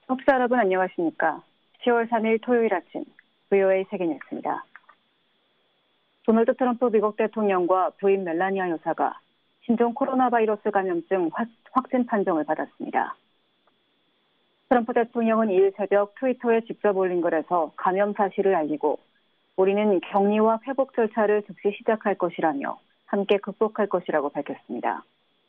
청취자 여러분 안녕하십니까? 10월 3일 토요일 아침 VOA 세계뉴스입니다. 도널드 트럼프 미국 대통령과 부인 멜라니아 여사가 신종 코로나 바이러스 감염증 확진 판정을 받았습니다. 트럼프 대통령은 2일 새벽 트위터에 직접 올린 글에서 감염 사실을 알리고 우리는 격리와 회복 절차를 즉시 시작할 것이라며 함께 극복할 것이라고 밝혔습니다.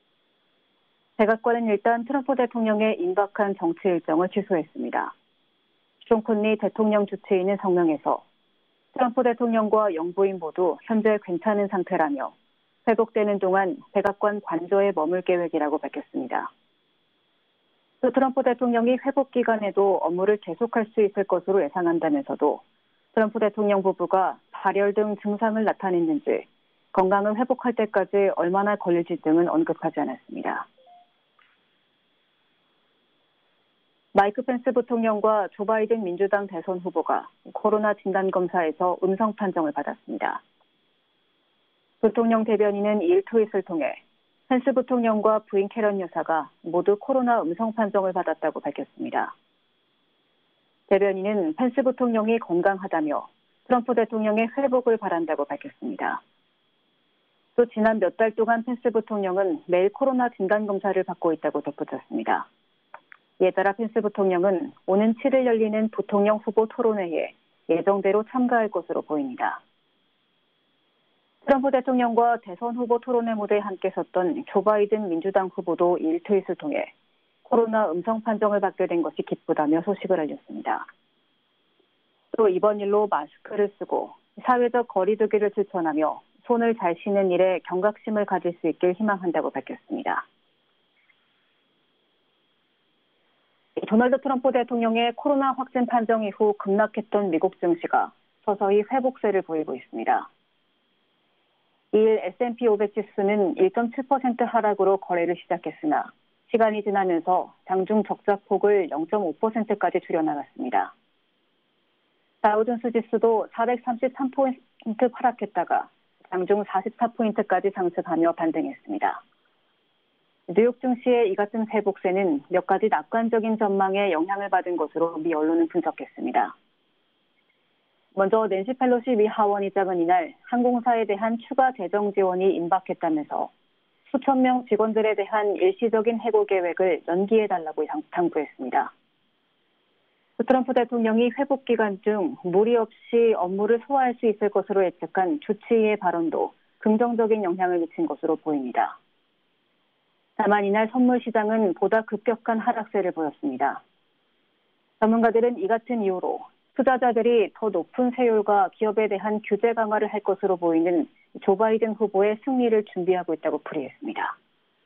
백악관은 일단 트럼프 대통령의 임박한 정치 일정을 취소했습니다. 존 콘리 대통령 주치의는 성명에서 트럼프 대통령과 영부인 모두 현재 괜찮은 상태라며 회복되는 동안 백악관 관저에 머물 계획이라고 밝혔습니다. 또 트럼프 대통령이 회복 기간에도 업무를 계속할 수 있을 것으로 예상한다면서도 트럼프 대통령 부부가 발열 등 증상을 나타냈는지 건강을 회복할 때까지 얼마나 걸릴지 등은 언급하지 않았습니다. 마이크 펜스 부통령과 조 바이든 민주당 대선 후보가 코로나 진단검사에서 음성 판정을 받았습니다. 부통령 대변인은 2일 트윗을 통해 펜스 부통령과 부인 캐런 여사가 모두 코로나 음성 판정을 받았다고 밝혔습니다. 대변인은 펜스 부통령이 건강하다며 트럼프 대통령의 회복을 바란다고 밝혔습니다. 또 지난 몇 달 동안 펜스 부통령은 매일 코로나 진단검사를 받고 있다고 덧붙였습니다. 이에 따라 펜스 부통령은 오는 7일 열리는 부통령 후보 토론회에 예정대로 참가할 것으로 보입니다. 트럼프 대통령과 대선 후보 토론회 무대에 함께 섰던 조 바이든 민주당 후보도 2일 트윗을 통해 코로나 음성 판정을 받게 된 것이 기쁘다며 소식을 알렸습니다. 또 이번 일로 마스크를 쓰고 사회적 거리 두기를 실천하며 손을 잘 씻는 일에 경각심을 가질 수 있길 희망한다고 밝혔습니다. 도널드 트럼프 대통령의 코로나 확진 판정 이후 급락했던 미국 증시가 서서히 회복세를 보이고 있습니다. 2일 S&P 500 지수는 1.7% 하락으로 거래를 시작했으나 시간이 지나면서 장중 적자폭을 0.5%까지 줄여나갔습니다. 다우존스 지수도 433포인트 하락했다가 장중 44포인트까지 상승하며 반등했습니다. 뉴욕 증시의 이 같은 회복세는 몇 가지 낙관적인 전망에 영향을 받은 것으로 미 언론은 분석했습니다. 먼저 낸시 펠로시 미 하원의장은 이날 항공사에 대한 추가 재정 지원이 임박했다면서 수천 명 직원들에 대한 일시적인 해고 계획을 연기해달라고 당부했습니다. 트럼프 대통령이 회복 기간 중 무리 없이 업무를 소화할 수 있을 것으로 예측한 주치의의 발언도 긍정적인 영향을 미친 것으로 보입니다. 다만 이날 선물 시장은 보다 급격한 하락세를 보였습니다. 전문가들은 이 같은 이유로 투자자들이 더 높은 세율과 기업에 대한 규제 강화를 할 것으로 보이는 조 바이든 후보의 승리를 준비하고 있다고 풀이했습니다.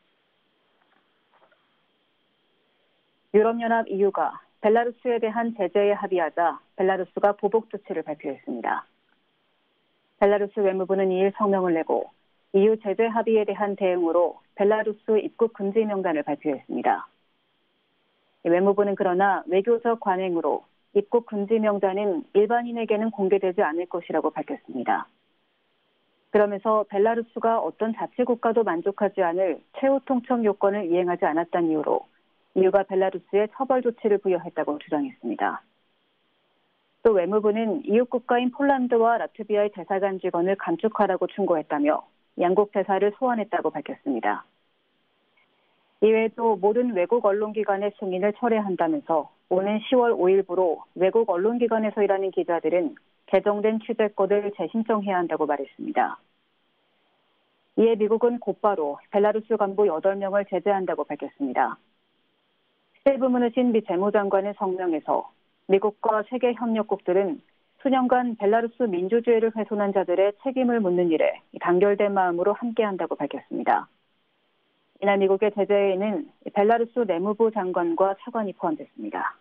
유럽연합 EU가 벨라루스에 대한 제재에 합의하자 벨라루스가 보복 조치를 발표했습니다. 벨라루스 외무부는 2일 성명을 내고 EU 제재 합의에 대한 대응으로 벨라루스 입국 금지 명단을 발표했습니다. 외무부는 그러나 외교적 관행으로 입국 금지 명단은 일반인에게는 공개되지 않을 것이라고 밝혔습니다. 그러면서 벨라루스가 어떤 자치국가도 만족하지 않을 최후 통첩 요건을 이행하지 않았다는 이유로 EU가 벨라루스에 처벌 조치를 부여했다고 주장했습니다. 또 외무부는 이웃 국가인 폴란드와 라트비아의 대사관 직원을 감축하라고 충고했다며 양국 대사를 소환했다고 밝혔습니다. 이외에도 모든 외국 언론기관의 승인을 철회한다면서 오는 10월 5일부로 외국 언론기관에서 일하는 기자들은 개정된 취재권을 재신청해야 한다고 말했습니다. 이에 미국은 곧바로 벨라루스 간부 8명을 제재한다고 밝혔습니다. 스티브 무누친 미 재무장관은 성명에서 미국과 세계 협력국들은 수년간 벨라루스 민주주의를 훼손한 자들의 책임을 묻는 일에 단결된 마음으로 함께한다고 밝혔습니다. 이날 미국의 제재에는 벨라루스 내무부 장관과 차관이 포함됐습니다.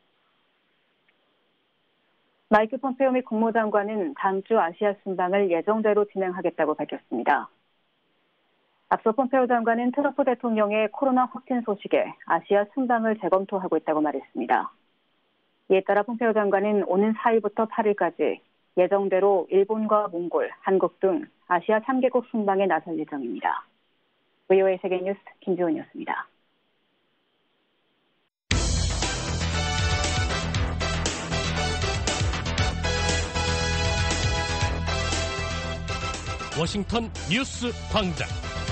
마이크 폼페오 미 국무장관은 다음 주 아시아 순방을 예정대로 진행하겠다고 밝혔습니다. 앞서 폼페오 장관은 트럼프 대통령의 코로나 확진 소식에 아시아 순방을 재검토하고 있다고 말했습니다. 이에 따라 폼페오 장관은 오는 4일부터 8일까지 예정대로 일본과 몽골, 한국 등 아시아 3개국 순방에 나설 예정입니다. VOA 세계뉴스 김지훈이었습니다. 워싱턴 뉴스 광장.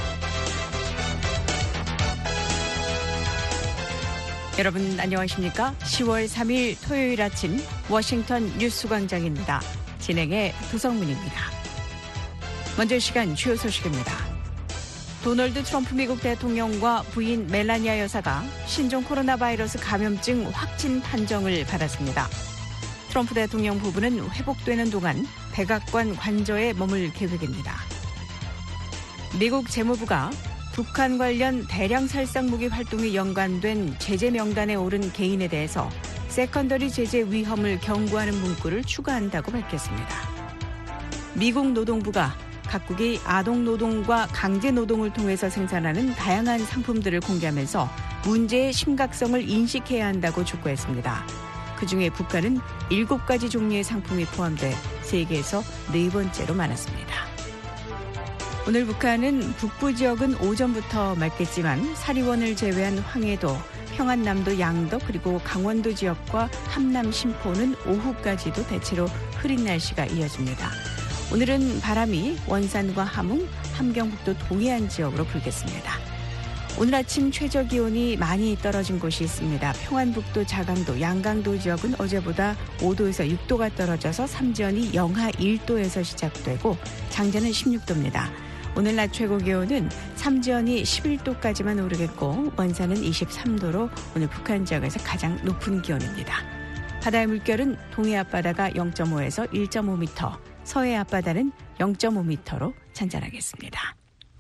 여러분 안녕하십니까? 10월 3일 토요일 아침 워싱턴 뉴스 광장입니다. 진행의 도성문입니다. 먼저 시간 주요 소식입니다. 도널드 트럼프 미국 대통령과 부인 멜라니아 여사가 신종 코로나 바이러스 감염증 확진 판정을 받았습니다. 트럼프 대통령 부부는 회복되는 동안 백악관 관저에 머물 계획입니다. 미국 재무부가 북한 관련 대량 살상 무기 활동에 연관된 제재 명단에 오른 개인에 대해서 세컨더리 제재 위험을 경고하는 문구를 추가한다고 밝혔습니다. 미국 노동부가 각국이 아동 노동과 강제 노동을 통해서 생산하는 다양한 상품들을 공개하면서 문제의 심각성을 인식해야 한다고 촉구했습니다. 그중에 북한은 7가지 종류의 상품이 포함돼 세계에서 4번째로 많았습니다. 오늘 북한은 북부 지역은 오전부터 맑겠지만 사리원을 제외한 황해도, 평안남도 양덕 그리고 강원도 지역과 함남 신포는 오후까지도 대체로 흐린 날씨가 이어집니다. 오늘은 바람이 원산과 함흥, 함경북도 동해안 지역으로 불겠습니다. 오늘 아침 최저 기온이 많이 떨어진 곳이 있습니다. 평안북도, 자강도, 양강도 지역은 어제보다 5도에서 6도가 떨어져서 삼전이 영하 1도에서 시작되고 장전은 16도입니다. 오늘 낮 최고 기온은 삼전이 11도까지만 오르겠고 원산은 23도로 오늘 북한 지역에서 가장 높은 기온입니다. 바다의 물결은 동해 앞바다가 0.5에서 1.5m, 서해 앞바다는 0.5m로 잔잔하겠습니다.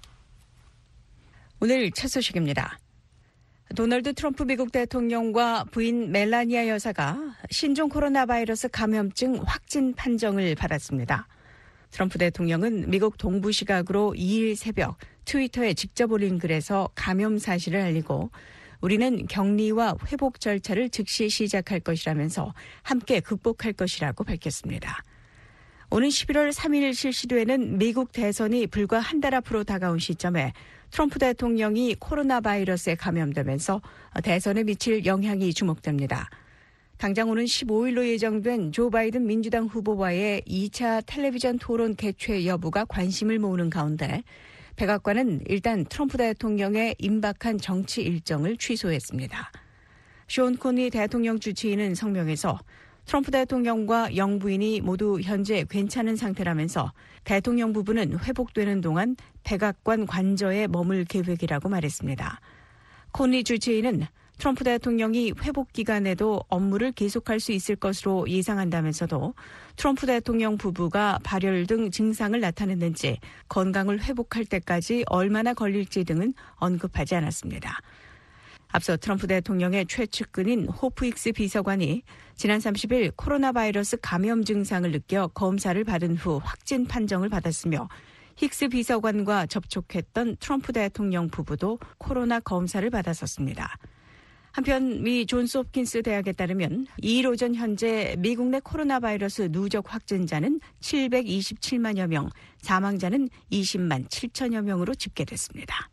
오늘 첫 소식입니다. 도널드 트럼프 미국 대통령과 부인 멜라니아 여사가 신종 코로나 바이러스 감염증 확진 판정을 받았습니다. 트럼프 대통령은 미국 동부 시각으로 2일 새벽 트위터에 직접 올린 글에서 감염 사실을 알리고 우리는 격리와 회복 절차를 즉시 시작할 것이라면서 함께 극복할 것이라고 밝혔습니다. 오는 11월 3일 실시되는 미국 대선이 불과 한 달 앞으로 다가온 시점에 트럼프 대통령이 코로나 바이러스에 감염되면서 대선에 미칠 영향이 주목됩니다. 당장 오는 15일로 예정된 조 바이든 민주당 후보와의 2차 텔레비전 토론 개최 여부가 관심을 모으는 가운데 백악관은 일단 트럼프 대통령의 임박한 정치 일정을 취소했습니다. 숀 코니 대통령 주치의는 성명에서 트럼프 대통령과 영부인이 모두 현재 괜찮은 상태라면서 대통령 부부는 회복되는 동안 백악관 관저에 머물 계획이라고 말했습니다. 코니 주치의는 트럼프 대통령이 회복 기간에도 업무를 계속할 수 있을 것으로 예상한다면서도 트럼프 대통령 부부가 발열 등 증상을 나타냈는지 건강을 회복할 때까지 얼마나 걸릴지 등은 언급하지 않았습니다. 앞서 트럼프 대통령의 최측근인 호프 힉스 비서관이 지난 30일 코로나 바이러스 감염 증상을 느껴 검사를 받은 후 확진 판정을 받았으며 힉스 비서관과 접촉했던 트럼프 대통령 부부도 코로나 검사를 받았었습니다. 한편 미 존스 홉킨스 대학에 따르면 2일 오전 현재 미국 내 코로나 바이러스 누적 확진자는 727만여 명, 사망자는 20만 7천여 명으로 집계됐습니다.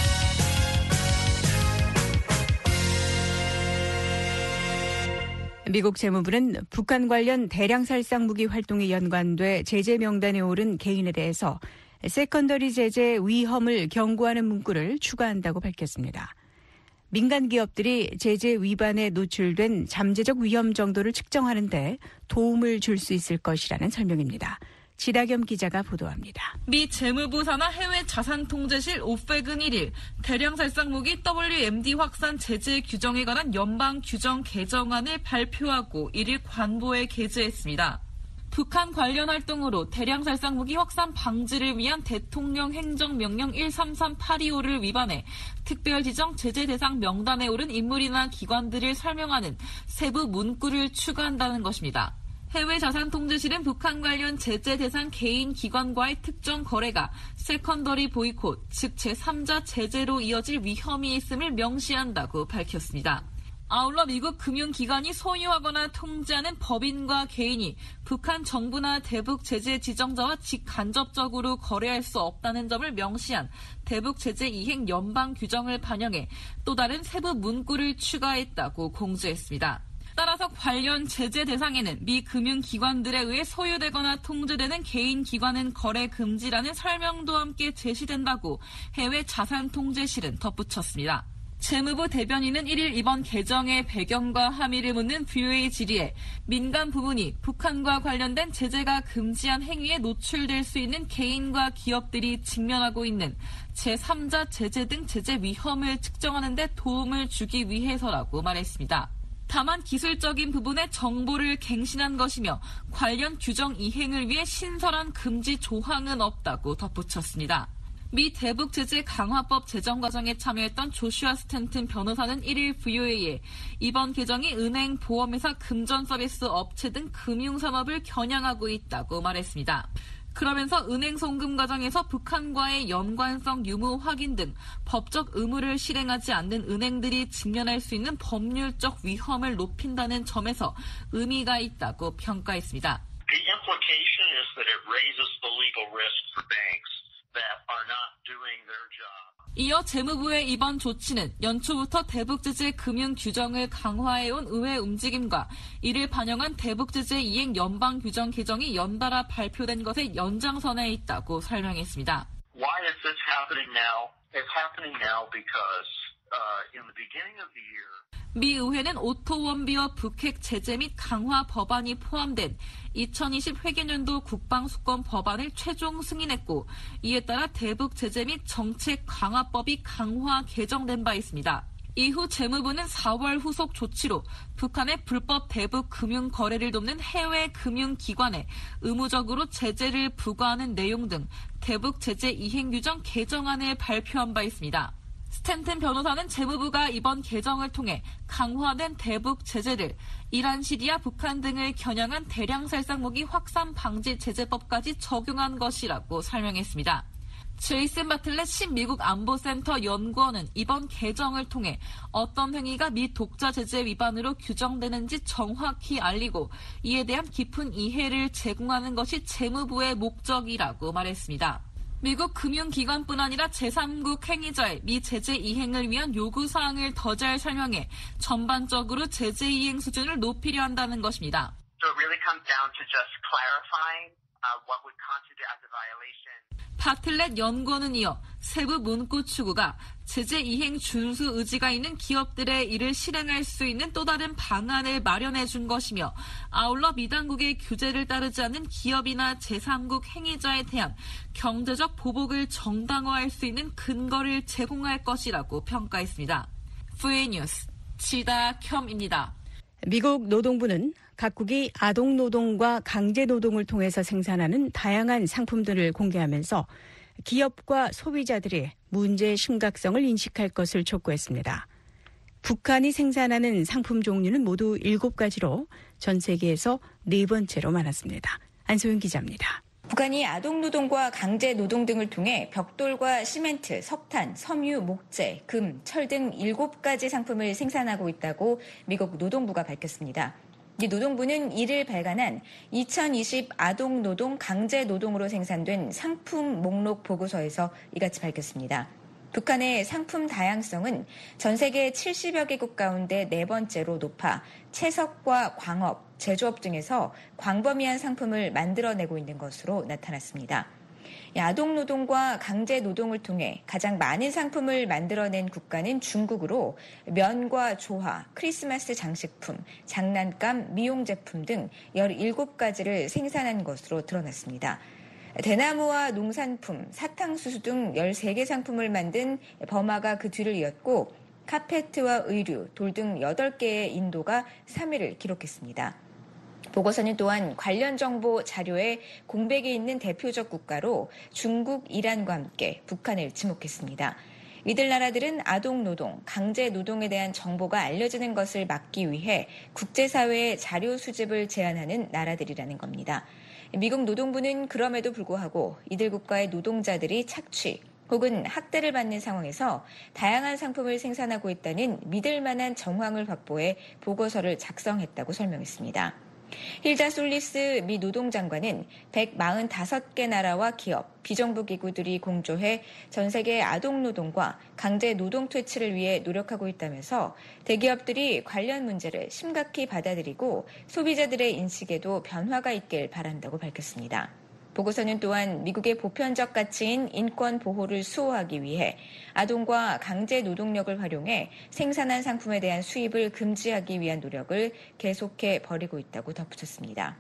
미국 재무부는 북한 관련 대량 살상 무기 활동에 연관돼 제재 명단에 오른 개인에 대해서 세컨더리 제재 위험을 경고하는 문구를 추가한다고 밝혔습니다. 민간 기업들이 제재 위반에 노출된 잠재적 위험 정도를 측정하는 데 도움을 줄 수 있을 것이라는 설명입니다. 지다겸 기자가 보도합니다. 미 재무부 산하 해외 자산통제실 오펙은 1일 대량 살상 무기 WMD 확산 제재 규정에 관한 연방 규정 개정안을 발표하고 1일 관보에 게재했습니다. 북한 관련 활동으로 대량 살상 무기 확산 방지를 위한 대통령 행정명령 133825를 위반해 특별 지정 제재 대상 명단에 오른 인물이나 기관들을 설명하는 세부 문구를 추가한다는 것입니다. 해외 자산통제실은 북한 관련 제재 대상 개인 기관과의 특정 거래가 세컨더리 보이콧, 즉 제3자 제재로 이어질 위험이 있음을 명시한다고 밝혔습니다. 아울러 미국 금융기관이 소유하거나 통제하는 법인과 개인이 북한 정부나 대북 제재 지정자와 직간접적으로 거래할 수 없다는 점을 명시한 대북 제재 이행 연방 규정을 반영해 또 다른 세부 문구를 추가했다고 공지했습니다. 따라서 관련 제재 대상에는 미 금융기관들에 의해 소유되거나 통제되는 개인 기관은 거래 금지라는 설명도 함께 제시된다고 해외 자산통제실은 덧붙였습니다. 재무부 대변인은 1일 이번 개정의 배경과 함의를 묻는 VOA 질의에 민간 부문이 북한과 관련된 제재가 금지한 행위에 노출될 수 있는 개인과 기업들이 직면하고 있는 제3자 제재 등 제재 위험을 측정하는 데 도움을 주기 위해서라고 말했습니다. 다만 기술적인 부분에 정보를 갱신한 것이며 관련 규정 이행을 위해 신설한 금지 조항은 없다고 덧붙였습니다. 미 대북 제재 강화법 제정 과정에 참여했던 조슈아 스탠튼 변호사는 1일 VOA에 이번 개정이 은행, 보험회사, 금전 서비스 업체 등 금융산업을 겨냥하고 있다고 말했습니다. 그러면서 은행 송금 과정에서 북한과의 연관성 유무 확인 등 법적 의무를 실행하지 않는 은행들이 직면할 수 있는 법률적 위험을 높인다는 점에서 의미가 있다고 평가했습니다. The implication is that it raises the legal risk for banks that are not doing their job. 이어 재무부의 이번 조치는 연초부터 대북제재 금융 규정을 강화해온 의회 움직임과 이를 반영한 대북제재 이행 연방 규정 개정이 연달아 발표된 것의 연장선에 있다고 설명했습니다. Why is this happening now? It's happening now because in the beginning of the year. 미 의회는 오토원비어 북핵 제재 및 강화 법안이 포함된 2020 회계년도 국방수권 법안을 최종 승인했고 이에 따라 대북 제재 및 정책 강화법이 강화 개정된 바 있습니다. 이후 재무부는 4월 후속 조치로 북한의 불법 대북 금융 거래를 돕는 해외 금융기관에 의무적으로 제재를 부과하는 내용 등 대북 제재 이행 규정 개정안을 발표한 바 있습니다. 스탠튼 변호사는 재무부가 이번 개정을 통해 강화된 대북 제재를 이란, 시리아, 북한 등을 겨냥한 대량 살상 무기 확산 방지 제재법까지 적용한 것이라고 설명했습니다. 제이슨 바틀렛 미국 안보센터 연구원은 이번 개정을 통해 어떤 행위가 미 독자 제재 위반으로 규정되는지 정확히 알리고 이에 대한 깊은 이해를 제공하는 것이 재무부의 목적이라고 말했습니다. 미국 금융기관뿐 아니라 제3국 행위자의 미 제재 이행을 위한 요구사항을 더 잘 설명해 전반적으로 제재 이행 수준을 높이려 한다는 것입니다. So it really comes down to just clarifying what would constitute as a violation. 바틀렛 연구원은 이어 세부 문구 추구가 제재 이행 준수 의지가 있는 기업들의 이를 실행할 수 있는 또 다른 방안을 마련해 준 것이며 아울러 미 당국의 규제를 따르지 않는 기업이나 제3국 행위자에 대한 경제적 보복을 정당화할 수 있는 근거를 제공할 것이라고 평가했습니다. VOA 뉴스 지다켬입니다. 미국 노동부는 각국이 아동노동과 강제노동을 통해서 생산하는 다양한 상품들을 공개하면서 기업과 소비자들이 문제의 심각성을 인식할 것을 촉구했습니다. 북한이 생산하는 상품 종류는 모두 7가지로 전 세계에서 4번째로 많았습니다. 안소영 기자입니다. 북한이 아동노동과 강제노동 등을 통해 벽돌과 시멘트, 석탄, 섬유, 목재, 금, 철 등 7가지 상품을 생산하고 있다고 미국 노동부가 밝혔습니다. 이 노동부는 이를 발간한 2020 아동노동 강제노동으로 생산된 상품 목록 보고서에서 이같이 밝혔습니다. 북한의 상품 다양성은 전 세계 70여 개국 가운데 4번째로 높아 채석과 광업, 제조업 등에서 광범위한 상품을 만들어내고 있는 것으로 나타났습니다. 아동노동과 강제노동을 통해 가장 많은 상품을 만들어낸 국가는 중국으로 면과 조화, 크리스마스 장식품, 장난감, 미용제품 등 17가지를 생산한 것으로 드러났습니다. 대나무와 농산품, 사탕수수 등 13개 상품을 만든 버마가 그 뒤를 이었고 카페트와 의류, 돌 등 8개의 인도가 3위를 기록했습니다. 보고서는 또한 관련 정보 자료에 공백이 있는 대표적 국가로 중국, 이란과 함께 북한을 지목했습니다. 이들 나라들은 아동노동, 강제노동에 대한 정보가 알려지는 것을 막기 위해 국제사회의 자료 수집을 제한하는 나라들이라는 겁니다. 미국 노동부는 그럼에도 불구하고 이들 국가의 노동자들이 착취 혹은 학대를 받는 상황에서 다양한 상품을 생산하고 있다는 믿을 만한 정황을 확보해 보고서를 작성했다고 설명했습니다. 힐다 솔리스 미 노동장관은 145개 나라와 기업, 비정부 기구들이 공조해 전 세계 아동노동과 강제 노동 퇴치를 위해 노력하고 있다면서 대기업들이 관련 문제를 심각히 받아들이고 소비자들의 인식에도 변화가 있길 바란다고 밝혔습니다. 보고서는 또한 미국의 보편적 가치인 인권 보호를 수호하기 위해 아동과 강제 노동력을 활용해 생산한 상품에 대한 수입을 금지하기 위한 노력을 계속해 벌이고 있다고 덧붙였습니다.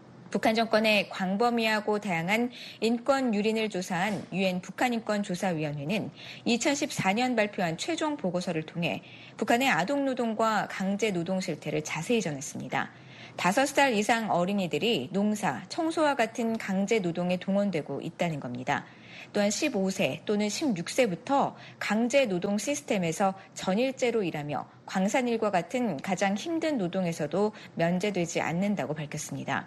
북한 정권의 광범위하고 다양한 인권 유린을 조사한 유엔 북한인권조사위원회는 2014년 발표한 최종 보고서를 통해 북한의 아동노동과 강제노동 실태를 자세히 전했습니다. 5살 이상 어린이들이 농사, 청소와 같은 강제노동에 동원되고 있다는 겁니다. 또한 15세 또는 16세부터 강제노동 시스템에서 전일제로 일하며 광산일과 같은 가장 힘든 노동에서도 면제되지 않는다고 밝혔습니다.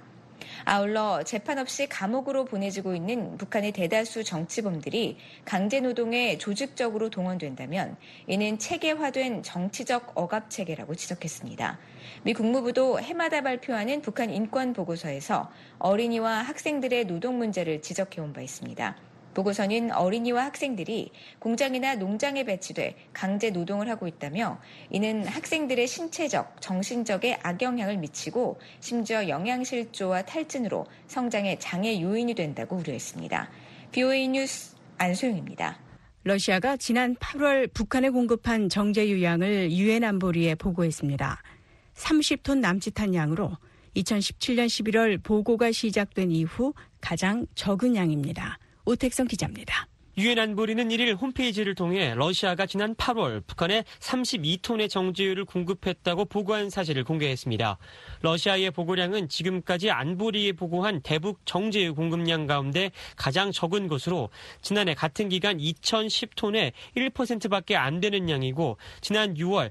아울러 재판 없이 감옥으로 보내지고 있는 북한의 대다수 정치범들이 강제노동에 조직적으로 동원된다면 이는 체계화된 정치적 억압체계라고 지적했습니다. 미 국무부도 해마다 발표하는 북한 인권보고서에서 어린이와 학생들의 노동 문제를 지적해온 바 있습니다. 보고서는 어린이와 학생들이 공장이나 농장에 배치돼 강제 노동을 하고 있다며 이는 학생들의 신체적, 정신적에 악영향을 미치고 심지어 영양실조와 탈진으로 성장에 장애 요인이 된다고 우려했습니다. BOA 뉴스 안소영입니다. 러시아가 지난 8월 북한에 공급한 정제유 양을 유엔 안보리에 보고했습니다. 30톤 남짓한 양으로 2017년 11월 보고가 시작된 이후 가장 적은 양입니다. 오택성 기자입니다. 유엔 안보리는 1일 홈페이지를 통해 러시아가 지난 8월 북한에 32톤의 정제유를 공급했다고 보고한 사실을 공개했습니다. 러시아의 보고량은 지금까지 안보리에 보고한 대북 정제유 공급량 가운데 가장 적은 것으로 지난해 같은 기간 2010톤의 1%밖에 안 되는 양이고 지난 6월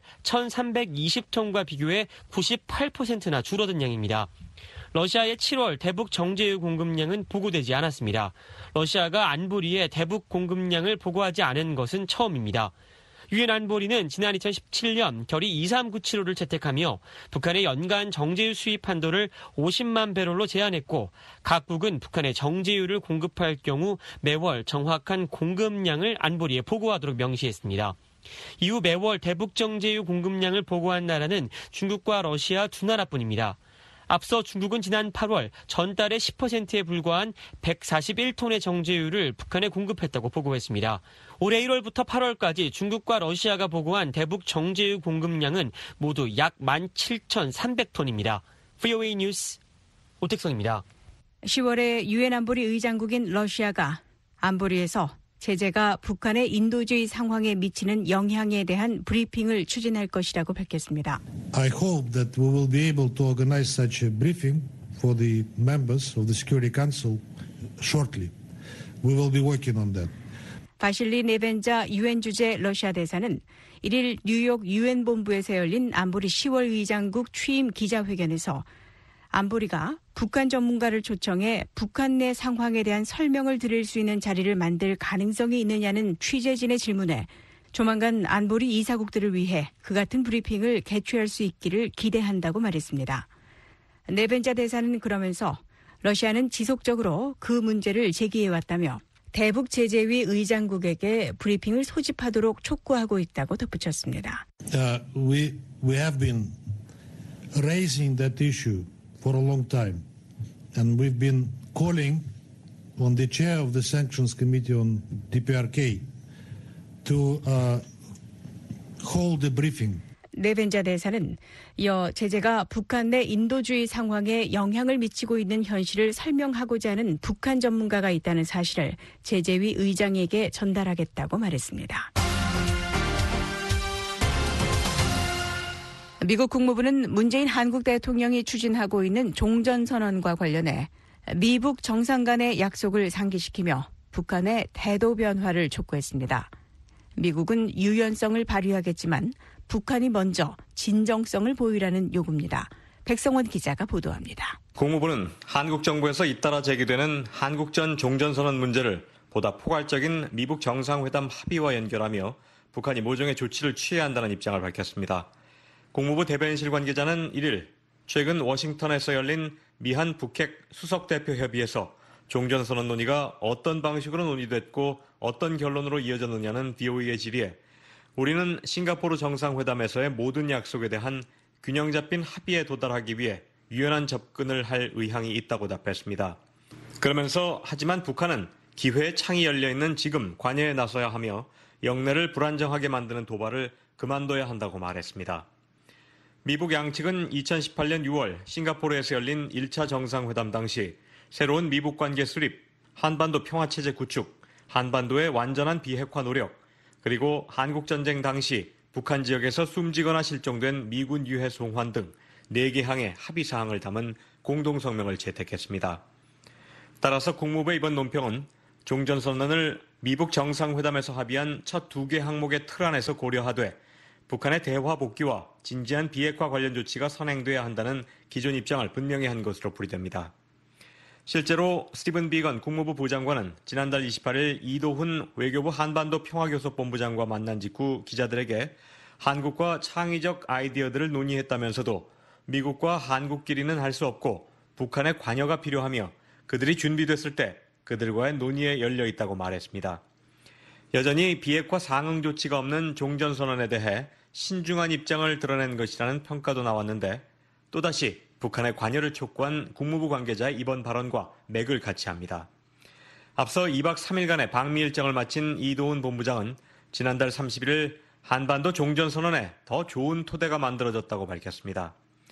1320톤과 비교해 98%나 줄어든 양입니다. 러시아의 7월 대북 정제유 공급량은 보고되지 않았습니다. 러시아가 안보리에 대북 공급량을 보고하지 않은 것은 처음입니다. 유엔 안보리는 지난 2017년 결의 2397호를 채택하며 북한의 연간 정제유 수입 한도를 50만 배럴로 제한했고 각국은 북한에 정제유를 공급할 경우 매월 정확한 공급량을 안보리에 보고하도록 명시했습니다. 이후 매월 대북 정제유 공급량을 보고한 나라는 중국과 러시아 두 나라뿐입니다. 앞서 중국은 지난 8월 전달의 10%에 불과한 141톤의 정제유를 북한에 공급했다고 보고했습니다. 올해 1월부터 8월까지 중국과 러시아가 보고한 대북 정제유 공급량은 모두 약 17,300톤입니다. BOA 뉴스 오택성입니다. 10월에 유엔 안보리 의장국인 러시아가 안보리에서 제재가 북한의 인도주의 상황에 미치는 영향에 대한 브리핑을 추진할 것이라고 밝혔습니다. I hope that we will be able to organize such a briefing for the members of the Security Council shortly. We will be working on that. 바실리 네벤자 유엔 주재 러시아 대사는 1일 뉴욕 유엔 본부에서 열린 안보리 10월 의장국 취임 기자회견에서 안보리가 북한 전문가를 초청해 북한 내 상황에 대한 설명을 드릴 수 있는 자리를 만들 가능성이 있느냐는 취재진의 질문에 조만간 안보리 이사국들을 위해 그 같은 브리핑을 개최할 수 있기를 기대한다고 말했습니다. 네벤자 대사는 그러면서 러시아는 지속적으로 그 문제를 제기해왔다며 대북 제재위 의장국에게 브리핑을 소집하도록 촉구하고 있다고 덧붙였습니다. We have been raising that issue for a long time, and we've been calling on the chair of the Sanctions Committee on DPRK to hold a briefing. 네벤자 대사는 이어 제재가 북한 내 인도주의 상황에 영향을 미치고 있는 현실을 설명하고자 하는 북한 전문가가 있다는 사실을 제재위 의장에게 전달하겠다고 말했습니다. 미국 국무부는 문재인 한국 대통령이 추진하고 있는 종전선언과 관련해 미북 정상 간의 약속을 상기시키며 북한의 태도 변화를 촉구했습니다. 미국은 유연성을 발휘하겠지만 북한이 먼저 진정성을 보이라는 요구입니다. 백성원 기자가 보도합니다. 국무부는 한국 정부에서 잇따라 제기되는 한국전 종전선언 문제를 보다 포괄적인 미북 정상회담 합의와 연결하며 북한이 모종의 조치를 취해야 한다는 입장을 밝혔습니다. 국무부 대변인실 관계자는 1일 최근 워싱턴에서 열린 미한 북핵 수석대표 협의에서 종전선언 논의가 어떤 방식으로 논의됐고 어떤 결론으로 이어졌느냐는 VOA의 질의에 우리는 싱가포르 정상회담에서의 모든 약속에 대한 균형 잡힌 합의에 도달하기 위해 유연한 접근을 할 의향이 있다고 답했습니다. 그러면서 하지만 북한은 기회의 창이 열려있는 지금 관여에 나서야 하며 영내를 불안정하게 만드는 도발을 그만둬야 한다고 말했습니다. 미북 양측은 2018년 6월 싱가포르에서 열린 1차 정상회담 당시 새로운 미북 관계 수립, 한반도 평화체제 구축, 한반도의 완전한 비핵화 노력, 그리고 한국전쟁 당시 북한 지역에서 숨지거나 실종된 미군 유해 송환 등 4개 항의 합의사항을 담은 공동성명을 채택했습니다. 따라서 국무부의 이번 논평은 종전선언을 미북 정상회담에서 합의한 첫 2개 항목의 틀 안에서 고려하되 북한의 대화 복귀와 진지한 비핵화 관련 조치가 선행돼야 한다는 기존 입장을 분명히 한 것으로 풀이됩니다. 실제로 스티븐 비건 국무부 부장관은 지난달 28일 이도훈 외교부 한반도 평화교섭본부장과 만난 직후 기자들에게 한국과 창의적 아이디어들을 논의했다면서도 미국과 한국끼리는 할 수 없고 북한의 관여가 필요하며 그들이 준비됐을 때 그들과의 논의에 열려 있다고 말했습니다. 여전히 비핵화 상응 조치가 없는 종전선언에 대해 신중한 입장을 드러낸 것이라는 평가도 나왔는데 또다시 북한의 관여를 촉구한 국무부 관계자의 이번 발언과 맥을 같이 합니다. 앞서 2박 3일간의 방미 일정을 마친 이도훈 본부장은 지난달 31일 한반도 종전선언에 더 좋은 토대가 만들어졌다고 밝혔습니다.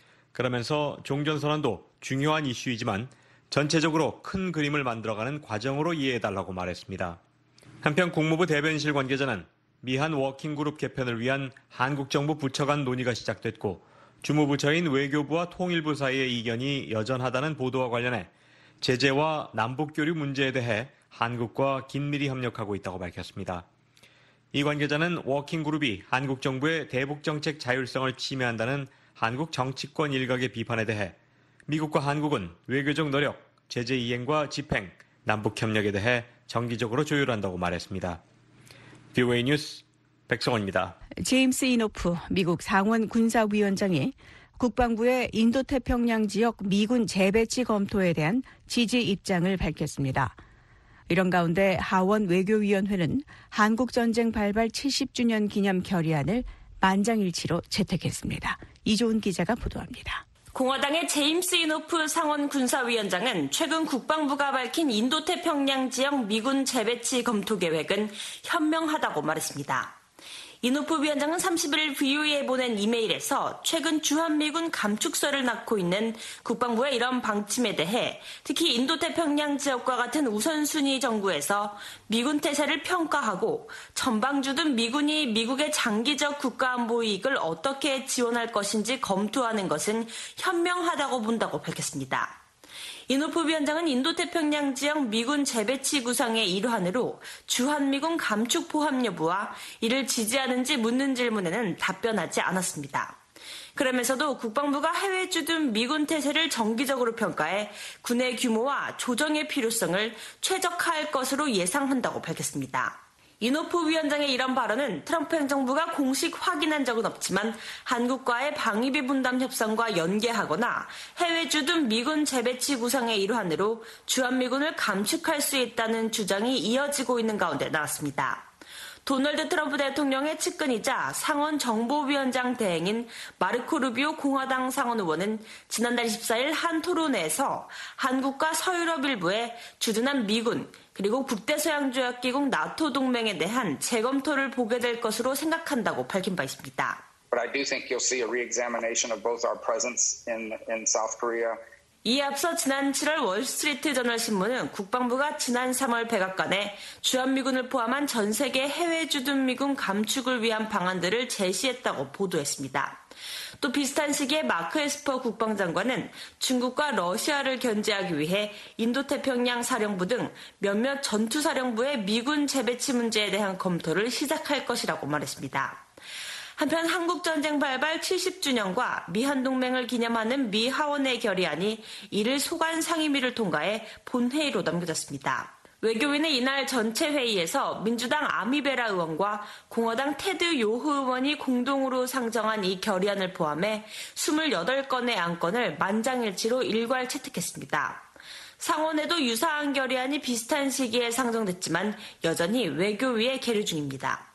그러면서 종전선언도 중요한 이슈이지만 전체적으로 큰 그림을 만들어가는 과정으로 이해해달라고 말했습니다. 한편 국무부 대변인실 관계자는 미한 워킹그룹 개편을 위한 한국 정부 부처 간 논의가 시작됐고 주무부처인 외교부와 통일부 사이의 이견이 여전하다는 보도와 관련해 제재와 남북교류 문제에 대해 한국과 긴밀히 협력하고 있다고 밝혔습니다. 이 관계자는 워킹그룹이 한국 정부의 대북정책 자율성을 침해한다는 한국 정치권 일각의 비판에 대해 미국과 한국은 외교적 노력, 제재 이행과 집행, 남북협력에 대해 정기적으로 조율한다고 말했습니다. VOA 뉴스 백성원입니다. 제임스 이노프 미국 상원 군사위원장이 국방부의 인도태평양 지역 미군 재배치 검토에 대한 지지 입장을 밝혔습니다. 이런 가운데 하원 외교위원회는 한국전쟁 발발 70주년 기념 결의안을 만장일치로 채택했습니다. 이조은 기자가 보도합니다. 공화당의 제임스 이노프 상원 군사위원장은 최근 국방부가 밝힌 인도태평양 지역 미군 재배치 검토 계획은 현명하다고 말했습니다. 이노프 위원장은 31일 VOA에 보낸 이메일에서 최근 주한미군 감축서를 낳고 있는 국방부의 이런 방침에 대해 특히 인도태평양 지역과 같은 우선순위 정부에서 미군 태세를 평가하고 전방주둔 미군이 미국의 장기적 국가안보 이익을 어떻게 지원할 것인지 검토하는 것은 현명하다고 본다고 밝혔습니다. 이노프 위원장은 인도태평양 지역 미군 재배치 구상의 일환으로 주한미군 감축 포함 여부와 이를 지지하는지 묻는 질문에는 답변하지 않았습니다. 그러면서도 국방부가 해외 주둔 미군 태세를 정기적으로 평가해 군의 규모와 조정의 필요성을 최적화할 것으로 예상한다고 밝혔습니다. 이노프 위원장의 이런 발언은 트럼프 행정부가 공식 확인한 적은 없지만 한국과의 방위비 분담 협상과 연계하거나 해외 주둔 미군 재배치 구상의 일환으로 주한미군을 감축할 수 있다는 주장이 이어지고 있는 가운데 나왔습니다. 도널드 트럼프 대통령의 측근이자 상원 정보위원장 대행인 마르코 루비오 공화당 상원 의원은 지난달 14일 한 토론회에서 한국과 서유럽 일부의 주둔한 미군 그리고 북대서양조약기구 나토 동맹에 대한 재검토를 보게 될 것으로 생각한다고 밝힌 바 있습니다. But I do think you'll see a re-examination of both our presence in South Korea. 이에 앞서 지난 7월 월스트리트 저널 신문은 국방부가 지난 3월 백악관에 주한미군을 포함한 전 세계 해외 주둔 미군 감축을 위한 방안들을 제시했다고 보도했습니다. 또 비슷한 시기에 마크 에스퍼 국방장관은 중국과 러시아를 견제하기 위해 인도태평양 사령부 등 몇몇 전투사령부의 미군 재배치 문제에 대한 검토를 시작할 것이라고 말했습니다. 한편 한국전쟁 발발 70주년과 미한동맹을 기념하는 미 하원의 결의안이 이를 소관 상임위를 통과해 본회의로 넘겨졌습니다. 외교위는 이날 전체 회의에서 민주당 아미베라 의원과 공화당 테드 요흐 의원이 공동으로 상정한 이 결의안을 포함해 28건의 안건을 만장일치로 일괄 채택했습니다. 상원에도 유사한 결의안이 비슷한 시기에 상정됐지만 여전히 외교위에 계류 중입니다.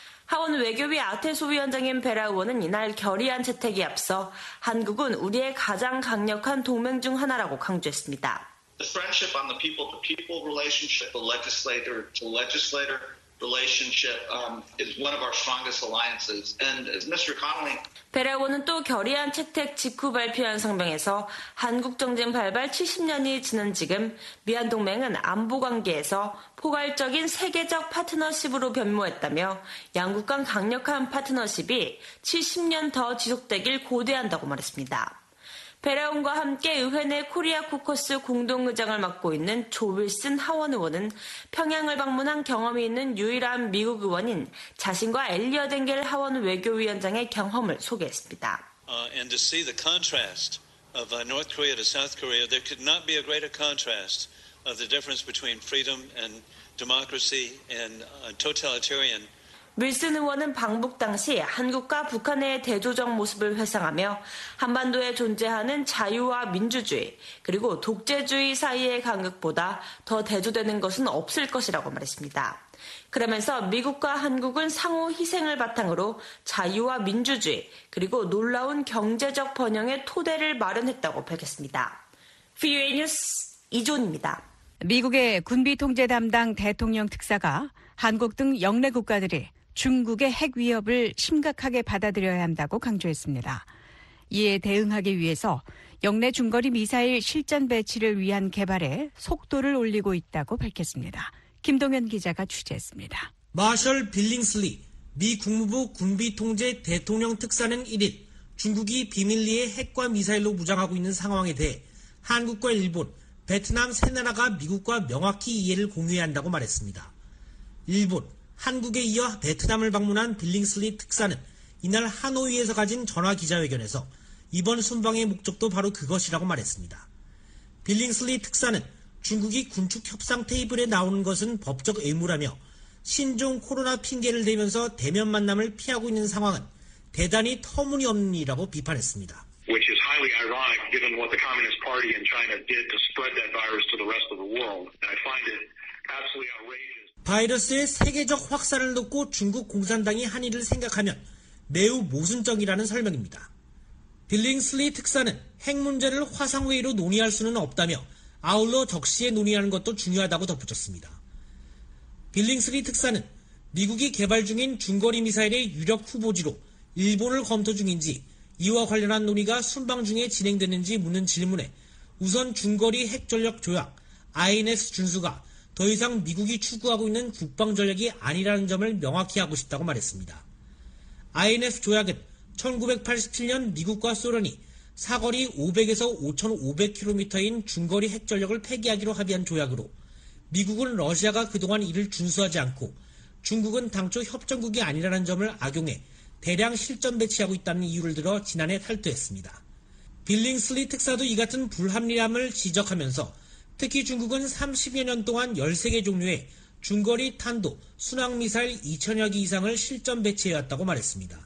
하원 외교위 아테소 위원장인 베라 의원은 이날 결의안 채택에 앞서 한국은 우리의 가장 강력한 동맹 중 하나라고 강조했습니다. The friendship on the people-to-people relationship, the legislator-to-legislator relationship is one of our strongest alliances. And as Mr. Connolly 베라 의원은 또 결의안 채택 직후 발표한 성명에서 한국 정쟁 발발 70년이 지난 지금 미한 동맹은 안보 관계에서 포괄적인 세계적 파트너십으로 변모했다며 양국 간 강력한 파트너십이 70년 더 지속되길 고대한다고 말했습니다. 베라 의원과 함께 의회 내 코리아 코커스 공동의장을 맡고 있는 조 윌슨 하원 의원은 평양을 방문한 경험이 있는 유일한 미국 의원인 자신과 엘리엇 엥겔 하원 외교위원장의 경험을 소개했습니다. And to see the contrast of North Korea to South Korea, there could not be a greater contrast of the difference between freedom and democracy and totalitarian. 윌슨 의원은 방북 당시 한국과 북한의 대조적 모습을 회상하며 한반도에 존재하는 자유와 민주주의 그리고 독재주의 사이의 간극보다 더 대조되는 것은 없을 것이라고 말했습니다. 그러면서 미국과 한국은 상호 희생을 바탕으로 자유와 민주주의 그리고 놀라운 경제적 번영의 토대를 마련했다고 밝혔습니다. VOA 뉴스 이존입니다. 미국의 군비 통제 담당 대통령 특사가 한국 등 영내 국가들이 중국의 핵 위협을 심각하게 받아들여야 한다고 강조했습니다. 이에 대응하기 위해서 영내 중거리 미사일 실전 배치를 위한 개발에 속도를 올리고 있다고 밝혔습니다. 김동현 기자가 취재했습니다. 마셜 빌링슬리 미 국무부 군비통제 대통령 특사는 1일 중국이 비밀리에 핵과 미사일로 무장하고 있는 상황에 대해 한국과 일본, 베트남 세 나라가 미국과 명확히 이해를 공유해야 한다고 말했습니다. 일본, 한국에 이어 베트남을 방문한 빌링슬리 특사는 이날 하노이에서 가진 전화 기자회견에서 이번 순방의 목적도 바로 그것이라고 말했습니다. 빌링슬리 특사는 중국이 군축 협상 테이블에 나오는 것은 법적 의무라며 신종 코로나 핑계를 대면서 대면 만남을 피하고 있는 상황은 대단히 터무니없는 일이라고 비판했습니다. which is highly ironic given what the Communist Party in China did to spread that virus to the rest of the world. And I find it absolutely outrageous. 바이러스의 세계적 확산을 놓고 중국 공산당이 한 일을 생각하면 매우 모순적이라는 설명입니다. 빌링슬리 특사는 핵 문제를 화상회의로 논의할 수는 없다며 아울러 적시에 논의하는 것도 중요하다고 덧붙였습니다. 빌링슬리 특사는 미국이 개발 중인 중거리 미사일의 유력 후보지로 일본을 검토 중인지 이와 관련한 논의가 순방 중에 진행됐는지 묻는 질문에 우선 중거리 핵전력 조약 INF 준수가 더 이상 미국이 추구하고 있는 국방전략이 아니라는 점을 명확히 하고 싶다고 말했습니다. INF 조약은 1987년 미국과 소련이 사거리 500에서 5,500km인 중거리 핵전력을 폐기하기로 합의한 조약으로 미국은 러시아가 그동안 이를 준수하지 않고 중국은 당초 협정국이 아니라는 점을 악용해 대량 실전 배치하고 있다는 이유를 들어 지난해 탈퇴했습니다. 빌링슬리 특사도 이 같은 불합리함을 지적하면서 특히 중국은 30여 년 동안 13개 종류의 중거리 탄도 순항미사일 2,000여 기 이상을 실전 배치해왔다고 말했습니다.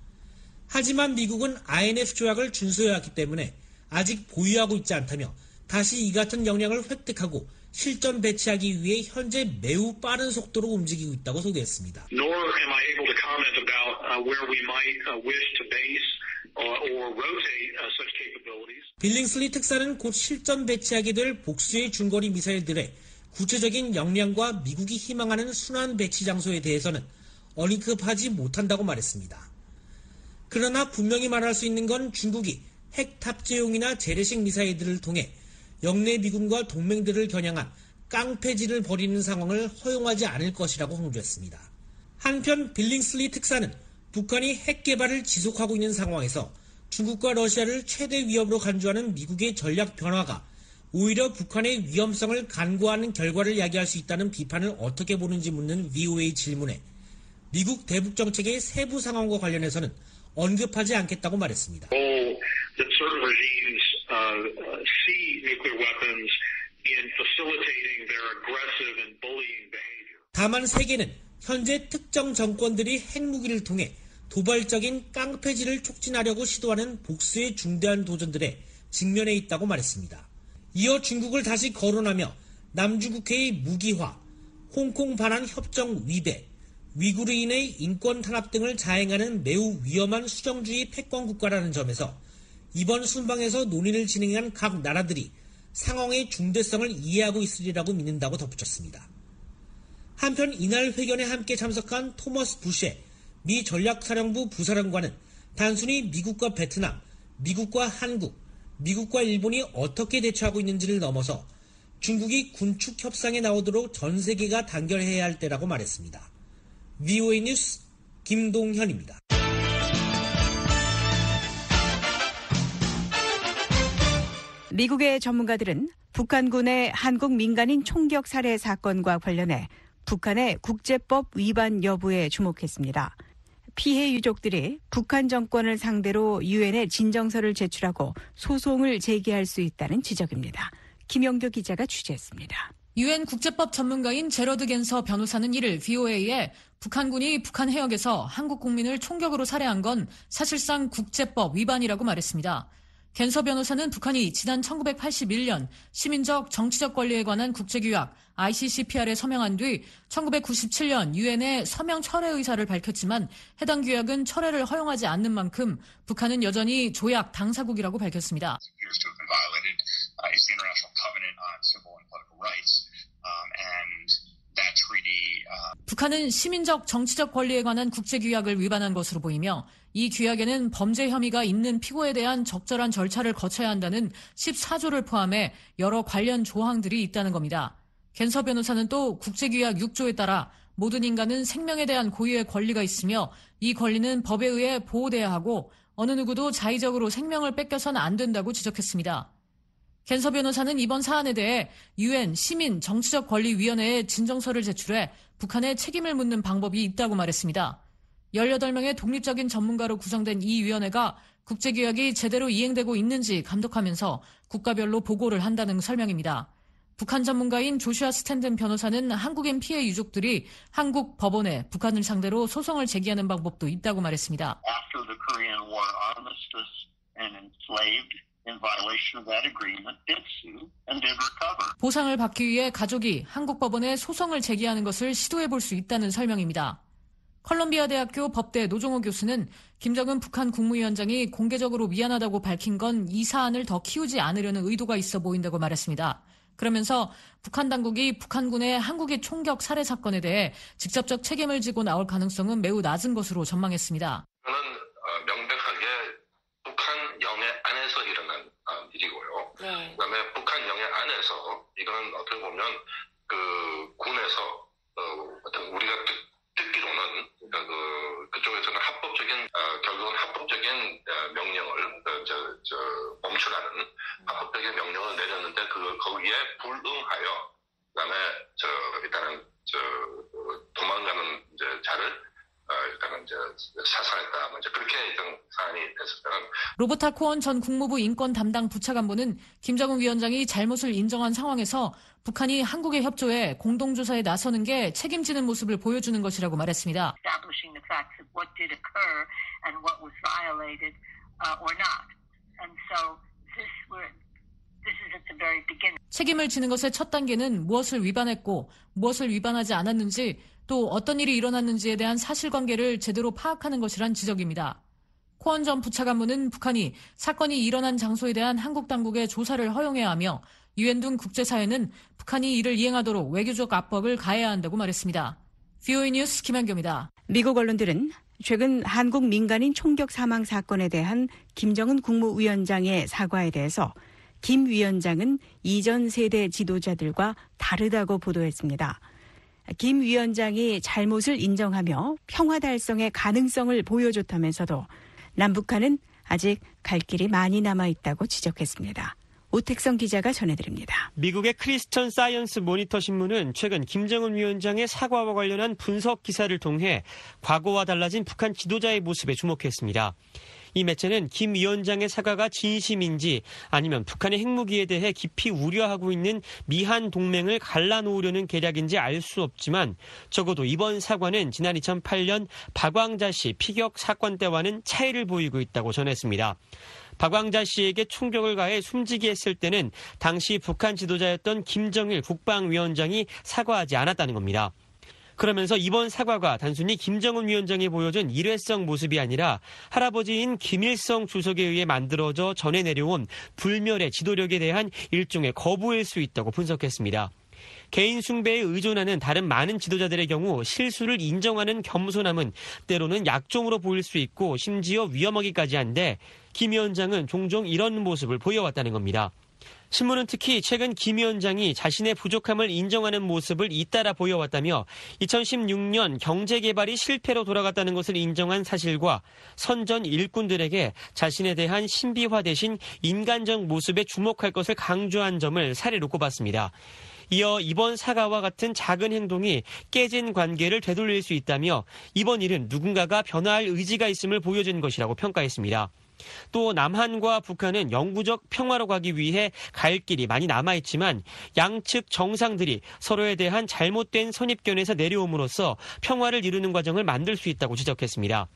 하지만 미국은 INF 조약을 준수해왔기 때문에 아직 보유하고 있지 않다며 다시 이 같은 역량을 획득하고 실전 배치하기 위해 현재 매우 빠른 속도로 움직이고 있다고 소개했습니다. Nor am I able to comment about where we might wish to base or rotate such capabilities. 빌링슬리 특사는 곧 실전 배치하게 될 복수의 중거리 미사일들의 구체적인 역량과 미국이 희망하는 순환 배치 장소에 대해서는 언급하지 못한다고 말했습니다. 그러나 분명히 말할 수 있는 건 중국이 핵 탑재용이나 재래식 미사일들을 통해 영내 미군과 동맹들을 겨냥한 깡패질을 벌이는 상황을 허용하지 않을 것이라고 강조했습니다. 한편 빌링슬리 특사는 북한이 핵 개발을 지속하고 있는 상황에서 중국과 러시아를 최대 위협으로 간주하는 미국의 전략 변화가 오히려 북한의 위험성을 간과하는 결과를 야기할 수 있다는 비판을 어떻게 보는지 묻는 VOA 질문에 미국 대북 정책의 세부 상황과 관련해서는 언급하지 않겠다고 말했습니다. That certain regimes see nuclear weapons in facilitating their aggressive and 다만 세계는 현재 특정 정권들이 핵무기를 통해 도발적인 깡패질을 촉진하려고 시도하는 복수의 중대한 도전들에 직면해 있다고 말했습니다. 이어 중국을 다시 거론하며 남중국해의 무기화, 홍콩 반환 협정 위배, 위구르인의 인권 탄압 등을 자행하는 매우 위험한 수정주의 패권 국가라는 점에서 이번 순방에서 논의를 진행한 각 나라들이 상황의 중대성을 이해하고 있으리라고 믿는다고 덧붙였습니다. 한편 이날 회견에 함께 참석한 토머스 부셰 미 전략사령부 부사령관은 단순히 미국과 베트남, 미국과 한국, 미국과 일본이 어떻게 대처하고 있는지를 넘어서 중국이 군축 협상에 나오도록 전 세계가 단결해야 할 때라고 말했습니다. VOA 뉴스 김동현입니다. 미국의 전문가들은 북한군의 한국 민간인 총격 살해 사건과 관련해 북한의 국제법 위반 여부에 주목했습니다. 피해 유족들이 북한 정권을 상대로 유엔에 진정서를 제출하고 소송을 제기할 수 있다는 지적입니다. 김영도 기자가 취재했습니다. 유엔 국제법 전문가인 제러드 겐서 변호사는 이를 VOA에 북한군이 북한 해역에서 한국 국민을 총격으로 살해한 건 사실상 국제법 위반이라고 말했습니다. 겐서 변호사는 북한이 지난 1981년 시민적 정치적 권리에 관한 국제규약 ICCPR에 서명한 뒤 1997년 유엔에 서명 철회 의사를 밝혔지만 해당 규약은 철회를 허용하지 않는 만큼 북한은 여전히 조약 당사국이라고 밝혔습니다. 북한은 시민적 정치적 권리에 관한 국제규약을 위반한 것으로 보이며 이 규약에는 범죄 혐의가 있는 피고에 대한 적절한 절차를 거쳐야 한다는 14조를 포함해 여러 관련 조항들이 있다는 겁니다. 겐서 변호사는 또 국제규약 6조에 따라 모든 인간은 생명에 대한 고유의 권리가 있으며 이 권리는 법에 의해 보호돼야 하고 어느 누구도 자의적으로 생명을 뺏겨서는 안 된다고 지적했습니다. 겐서 변호사는 이번 사안에 대해 유엔 시민 정치적 권리위원회에 진정서를 제출해 북한에 책임을 묻는 방법이 있다고 말했습니다. 18명의 독립적인 전문가로 구성된 이 위원회가 국제규약이 제대로 이행되고 있는지 감독하면서 국가별로 보고를 한다는 설명입니다. 북한 전문가인 조슈아 스탠든 변호사는 한국인 피해 유족들이 한국 법원에 북한을 상대로 소송을 제기하는 방법도 있다고 말했습니다. After the Korean War, armistice and enslaved in violation of that agreement did sue and did recover. 보상을 받기 위해 가족이 한국 법원에 소송을 제기하는 것을 시도해 볼 수 있다는 설명입니다. 컬럼비아 대학교 법대 노종호 교수는 김정은 북한 국무위원장이 공개적으로 미안하다고 밝힌 건 이 사안을 더 키우지 않으려는 의도가 있어 보인다고 말했습니다. 그러면서 북한 당국이 북한군의 한국의 총격 살해 사건에 대해 직접적 책임을 지고 나올 가능성은 매우 낮은 것으로 전망했습니다. 저는 명백하게 북한 영해 안에서 일어난 일이고요. 그다음에 북한 영해 안에서 이거는 어떻게 보면 그 군에서 어떤 우리가 듣기로는 그쪽에서는 결국은 합법적인 명령을 멈추라는 합법적인 명령을 내렸는데 거기에 불응하여 그다음에 일단은 도망가는 자를 일단은 사살했다. 그렇게 일단 사안이 됐었다는. 로버타 코언 전 국무부 인권 담당 부차관보는 김정은 위원장이 잘못을 인정한 상황에서 북한이 한국의 협조에 공동조사에 나서는 게 책임지는 모습을 보여주는 것이라고 말했습니다. 책임을 지는 것의 첫 단계는 무엇을 위반했고 무엇을 위반하지 않았는지 또 어떤 일이 일어났는지에 대한 사실관계를 제대로 파악하는 것이란 지적입니다. 코언 전 부차관보는 북한이 사건이 일어난 장소에 대한 한국 당국의 조사를 허용해야 하며 유엔 등 국제사회는 북한이 이를 이행하도록 외교적 압박을 가해야 한다고 말했습니다. VOA 뉴스 김한교입니다. 미국 언론들은 최근 한국 민간인 총격 사망 사건에 대한 김정은 국무위원장의 사과에 대해서 김 위원장은 이전 세대 지도자들과 다르다고 보도했습니다. 김 위원장이 잘못을 인정하며 평화 달성의 가능성을 보여줬다면서도 남북한은 아직 갈 길이 많이 남아있다고 지적했습니다. 오택성 기자가 전해드립니다. 미국의 크리스천 사이언스 모니터 신문은 최근 김정은 위원장의 사과와 관련한 분석 기사를 통해 과거와 달라진 북한 지도자의 모습에 주목했습니다. 이 매체는 김 위원장의 사과가 진심인지 아니면 북한의 핵무기에 대해 깊이 우려하고 있는 미한 동맹을 갈라놓으려는 계략인지 알 수 없지만 적어도 이번 사과는 지난 2008년 박왕자 씨 피격 사건 때와는 차이를 보이고 있다고 전했습니다. 박왕자 씨에게 총격을 가해 숨지게 했을 때는 당시 북한 지도자였던 김정일 국방위원장이 사과하지 않았다는 겁니다. 그러면서 이번 사과가 단순히 김정은 위원장이 보여준 일회성 모습이 아니라 할아버지인 김일성 주석에 의해 만들어져 전해 내려온 불멸의 지도력에 대한 일종의 거부일 수 있다고 분석했습니다. 개인 숭배에 의존하는 다른 많은 지도자들의 경우 실수를 인정하는 겸손함은 때로는 약점으로 보일 수 있고 심지어 위험하기까지 한데 김 위원장은 종종 이런 모습을 보여왔다는 겁니다. 신문은 특히 최근 김 위원장이 자신의 부족함을 인정하는 모습을 잇따라 보여왔다며 2016년 경제개발이 실패로 돌아갔다는 것을 인정한 사실과 선전 일꾼들에게 자신에 대한 신비화 대신 인간적 모습에 주목할 것을 강조한 점을 사례로 꼽았습니다. 이어 이번 사과와 같은 작은 행동이 깨진 관계를 되돌릴 수 있다며 이번 일은 누군가가 변화할 의지가 있음을 보여준 것이라고 평가했습니다. 또 남한과 북한은 영구적 평화로 가기 위해 갈 길이 많이 남아있지만 양측 정상들이 서로에 대한 잘못된 선입견에서 내려옴으로써 평화를 이루는 과정을 만들 수 있다고 지적했습니다.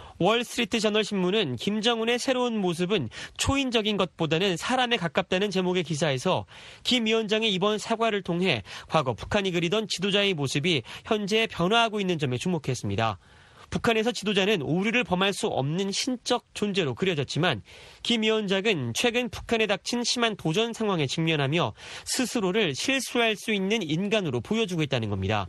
월스트리트 저널 신문은 김정은의 새로운 모습은 초인적인 것보다는 사람에 가깝다는 제목의 기사에서 김 위원장의 이번 사과를 통해 과거 북한이 그리던 지도자의 모습이 현재 변화하고 있는 점에 주목했습니다. 북한에서 지도자는 오류를 범할 수 없는 신적 존재로 그려졌지만 김 위원장은 최근 북한에 닥친 심한 도전 상황에 직면하며 스스로를 실수할 수 있는 인간으로 보여주고 있다는 겁니다.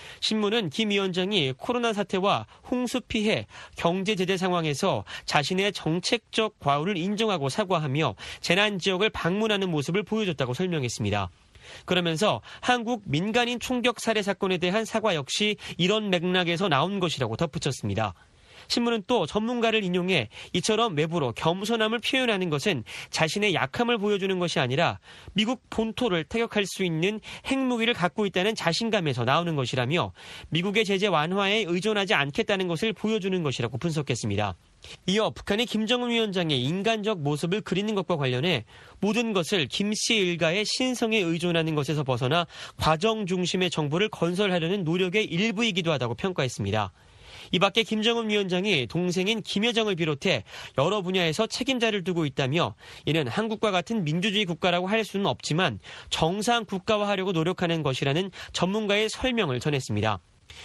신문은 김 위원장이 코로나 사태와 홍수 피해, 경제 제재 상황에서 자신의 정책적 과오를 인정하고 사과하며 재난 지역을 방문하는 모습을 보여줬다고 설명했습니다. 그러면서 한국 민간인 총격 살해 사건에 대한 사과 역시 이런 맥락에서 나온 것이라고 덧붙였습니다. 신문은 또 전문가를 인용해 이처럼 외부로 겸손함을 표현하는 것은 자신의 약함을 보여주는 것이 아니라 미국 본토를 타격할 수 있는 핵무기를 갖고 있다는 자신감에서 나오는 것이라며 미국의 제재 완화에 의존하지 않겠다는 것을 보여주는 것이라고 분석했습니다. 이어 북한의 김정은 위원장의 인간적 모습을 그리는 것과 관련해 모든 것을 김 씨 일가의 신성에 의존하는 것에서 벗어나 과정 중심의 정부를 건설하려는 노력의 일부이기도 하다고 평가했습니다. 이 밖에 김정은 위원장이 동생인 김여정을 비롯해 여러 분야에서 책임자를 두고 있다며 이는 한국과 같은 민주주의 국가라고 할 수는 없지만 정상 국가화하려고 노력하는 것이라는 전문가의 설명을 전했습니다.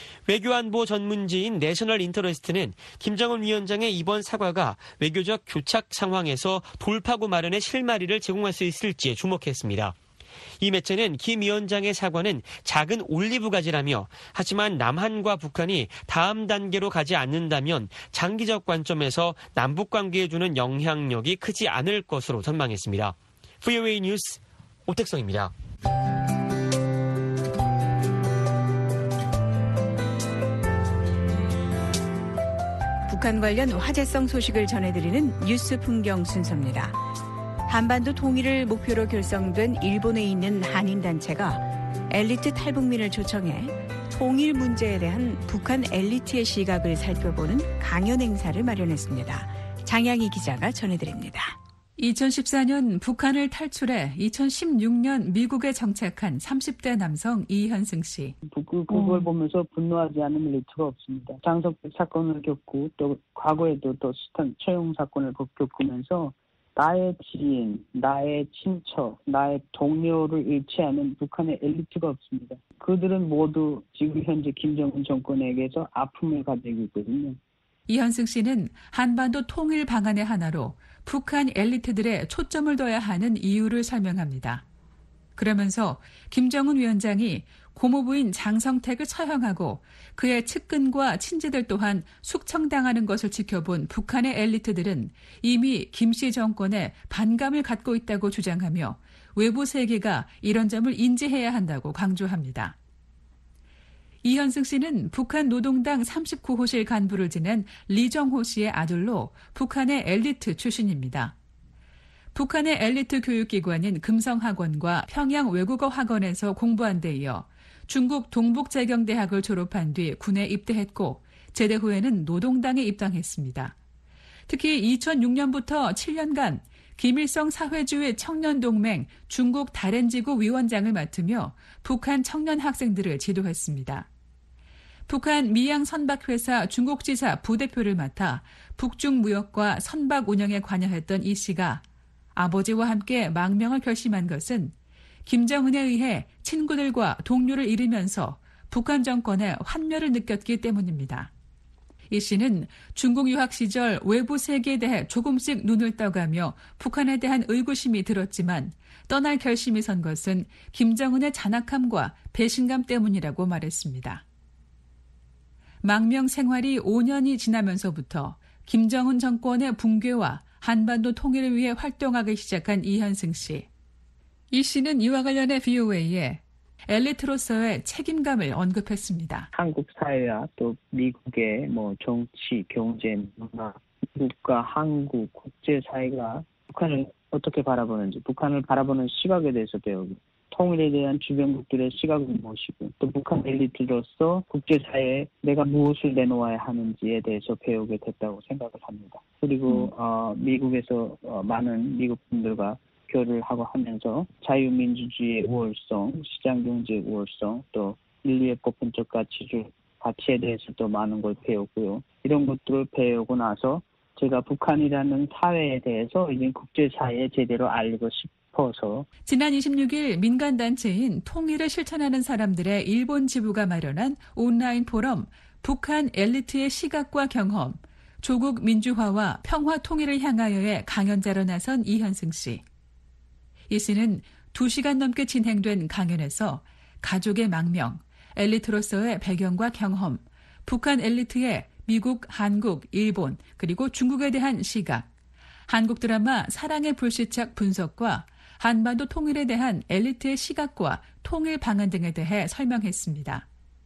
외교안보 전문지인 내셔널 인터레스트는 김정은 위원장의 이번 사과가 외교적 교착 상황에서 돌파구 마련의 실마리를 제공할 수 있을지에 주목했습니다. 이 매체는 김 위원장의 사과는 작은 올리브가지라며 하지만 남한과 북한이 다음 단계로 가지 않는다면 장기적 관점에서 남북관계에 주는 영향력이 크지 않을 것으로 전망했습니다. VOA 뉴스 오택성입니다. 북한 관련 화제성 소식을 전해드리는 뉴스 풍경 순서입니다. 한반도 통일을 목표로 결성된 일본에 있는 한인단체가 엘리트 탈북민을 초청해 통일 문제에 대한 북한 엘리트의 시각을 살펴보는 강연 행사를 마련했습니다. 장양희 기자가 전해드립니다. 2014년 북한을 탈출해 2016년 미국에 정착한 30대 남성 이현승 씨. 그걸 보면서 분노하지 않는 엘리트가 없습니다. 장석백 사건을 겪고 또 과거에도 또 숱한 처형 사건을 겪으면서 나의 지인, 나의 친척, 나의 동료를 잃지 않은 북한의 엘리트가 없습니다. 그들은 모두 지금 현재 김정은 정권에게서 아픔을 가지고 있거든요. 이현승 씨는 한반도 통일 방안의 하나로 북한 엘리트들의 초점을 둬야 하는 이유를 설명합니다. 그러면서 김정은 위원장이 고모부인 장성택을 처형하고 그의 측근과 친지들 또한 숙청당하는 것을 지켜본 북한의 엘리트들은 이미 김씨 정권에 반감을 갖고 있다고 주장하며 외부 세계가 이런 점을 인지해야 한다고 강조합니다. 이현승 씨는 북한 노동당 39호실 간부를 지낸 리정호 씨의 아들로 북한의 엘리트 출신입니다. 북한의 엘리트 교육기관인 금성학원과 평양 외국어학원에서 공부한 데 이어 중국 동북재경대학을 졸업한 뒤 군에 입대했고 제대 후에는 노동당에 입당했습니다. 특히 2006년부터 7년간 김일성 사회주의 청년동맹 중국 다롄지구 위원장을 맡으며 북한 청년 학생들을 지도했습니다. 북한 미양 선박회사 중국지사 부대표를 맡아 북중 무역과 선박 운영에 관여했던 이 씨가 아버지와 함께 망명을 결심한 것은 김정은에 의해 친구들과 동료를 잃으면서 북한 정권의 환멸을 느꼈기 때문입니다. 이 씨는 중국 유학 시절 외부 세계에 대해 조금씩 눈을 떠가며 북한에 대한 의구심이 들었지만 떠날 결심이 선 것은 김정은의 잔악함과 배신감 때문이라고 말했습니다. 망명 생활이 5년이 지나면서부터 김정은 정권의 붕괴와 한반도 통일을 위해 활동하기 시작한 이현승 씨. 이 씨는 이와 관련해 VOA에 엘리트로서의 책임감을 언급했습니다. 한국 사회와 또 미국의 정치, 경제, 문화, 미국과 한국, 국제사회가 북한을 어떻게 바라보는지, 북한을 바라보는 시각에 대해서 배우고, 통일에 대한 주변국들의 시각을 모시고, 또 북한 엘리트로서 국제사회에 내가 무엇을 내놓아야 하는지에 대해서 배우게 됐다고 생각을 합니다. 그리고 미국에서 많은 미국 분들과 교류를 하고 하면서 자유민주주의의 우월성, 시장경제의 우월성, 또 인류의 보편적 가치에 대해서도 많은 걸 배웠고요. 이런 것들을 배우고 나서 제가 북한이라는 사회에 대해서 이제 국제사회에 제대로 알리고 싶어서 지난 26일 민간단체인 통일을 실천하는 사람들의 일본 지부가 마련한 온라인 포럼 북한 엘리트의 시각과 경험, 조국 민주화와 평화 통일을 향하여의 강연자로 나선 이현승 씨. 이 씨는 2시간 넘게 진행된 강연에서 가족의 망명, 엘리트로서의 배경과 경험, 북한 엘리트의 미국, 한국, 일본, 그리고 중국에 대한 시각, 한국 드라마 사랑의 불시착 분석과 한반도 통일에 대한 엘리트의 시각과 통일 방안 등에 대해 설명했습니다.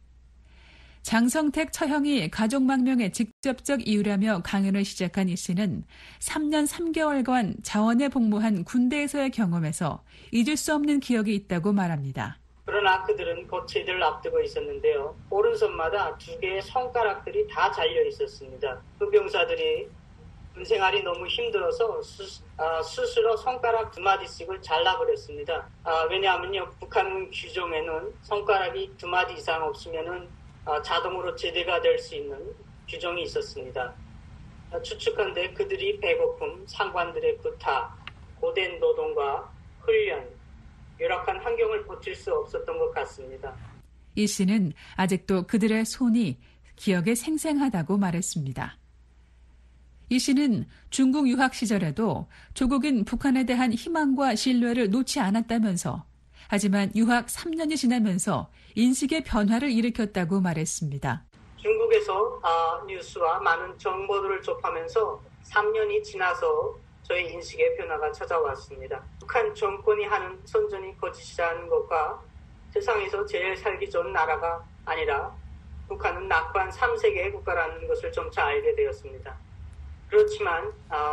장성택 처형이 가족 망명의 직접적 이유라며 강연을 시작한 이 씨는 3년 3개월간 자원에 복무한 군대에서의 경험에서 잊을 수 없는 기억이 있다고 말합니다. 그러나 그들은 곧 제대를 앞두고 있었는데요. 오른손마다 2개의 손가락들이 다 잘려 있었습니다. 흡병사들이 군생활이 너무 힘들어서 스스로 손가락 2마디씩을 잘라버렸습니다. 왜냐하면요, 북한 규정에는 손가락이 2마디 이상 없으면은 자동으로 제대가 될 수 있는 규정이 있었습니다. 추측한데 그들이 배고픔, 상관들의 구타, 고된 노동과 훈련, 열악한 환경을 버틸 수 없었던 것 같습니다. 이 씨는 아직도 그들의 손이 기억에 생생하다고 말했습니다. 이 씨는 중국 유학 시절에도 조국인 북한에 대한 희망과 신뢰를 놓지 않았다면서 하지만 유학 3년이 지나면서 인식의 변화를 일으켰다고 말했습니다. 중국에서 뉴스와 많은 정보들을 접하면서 3년이 지나서 저의 인식의 변화가 찾아왔습니다. 북한 정권이 하는 선전이 거짓이라는 것과 세상에서 제일 살기 좋은 나라가 아니라 북한은 낙후한 3세계의 국가라는 것을 점차 알게 되었습니다. 그렇지만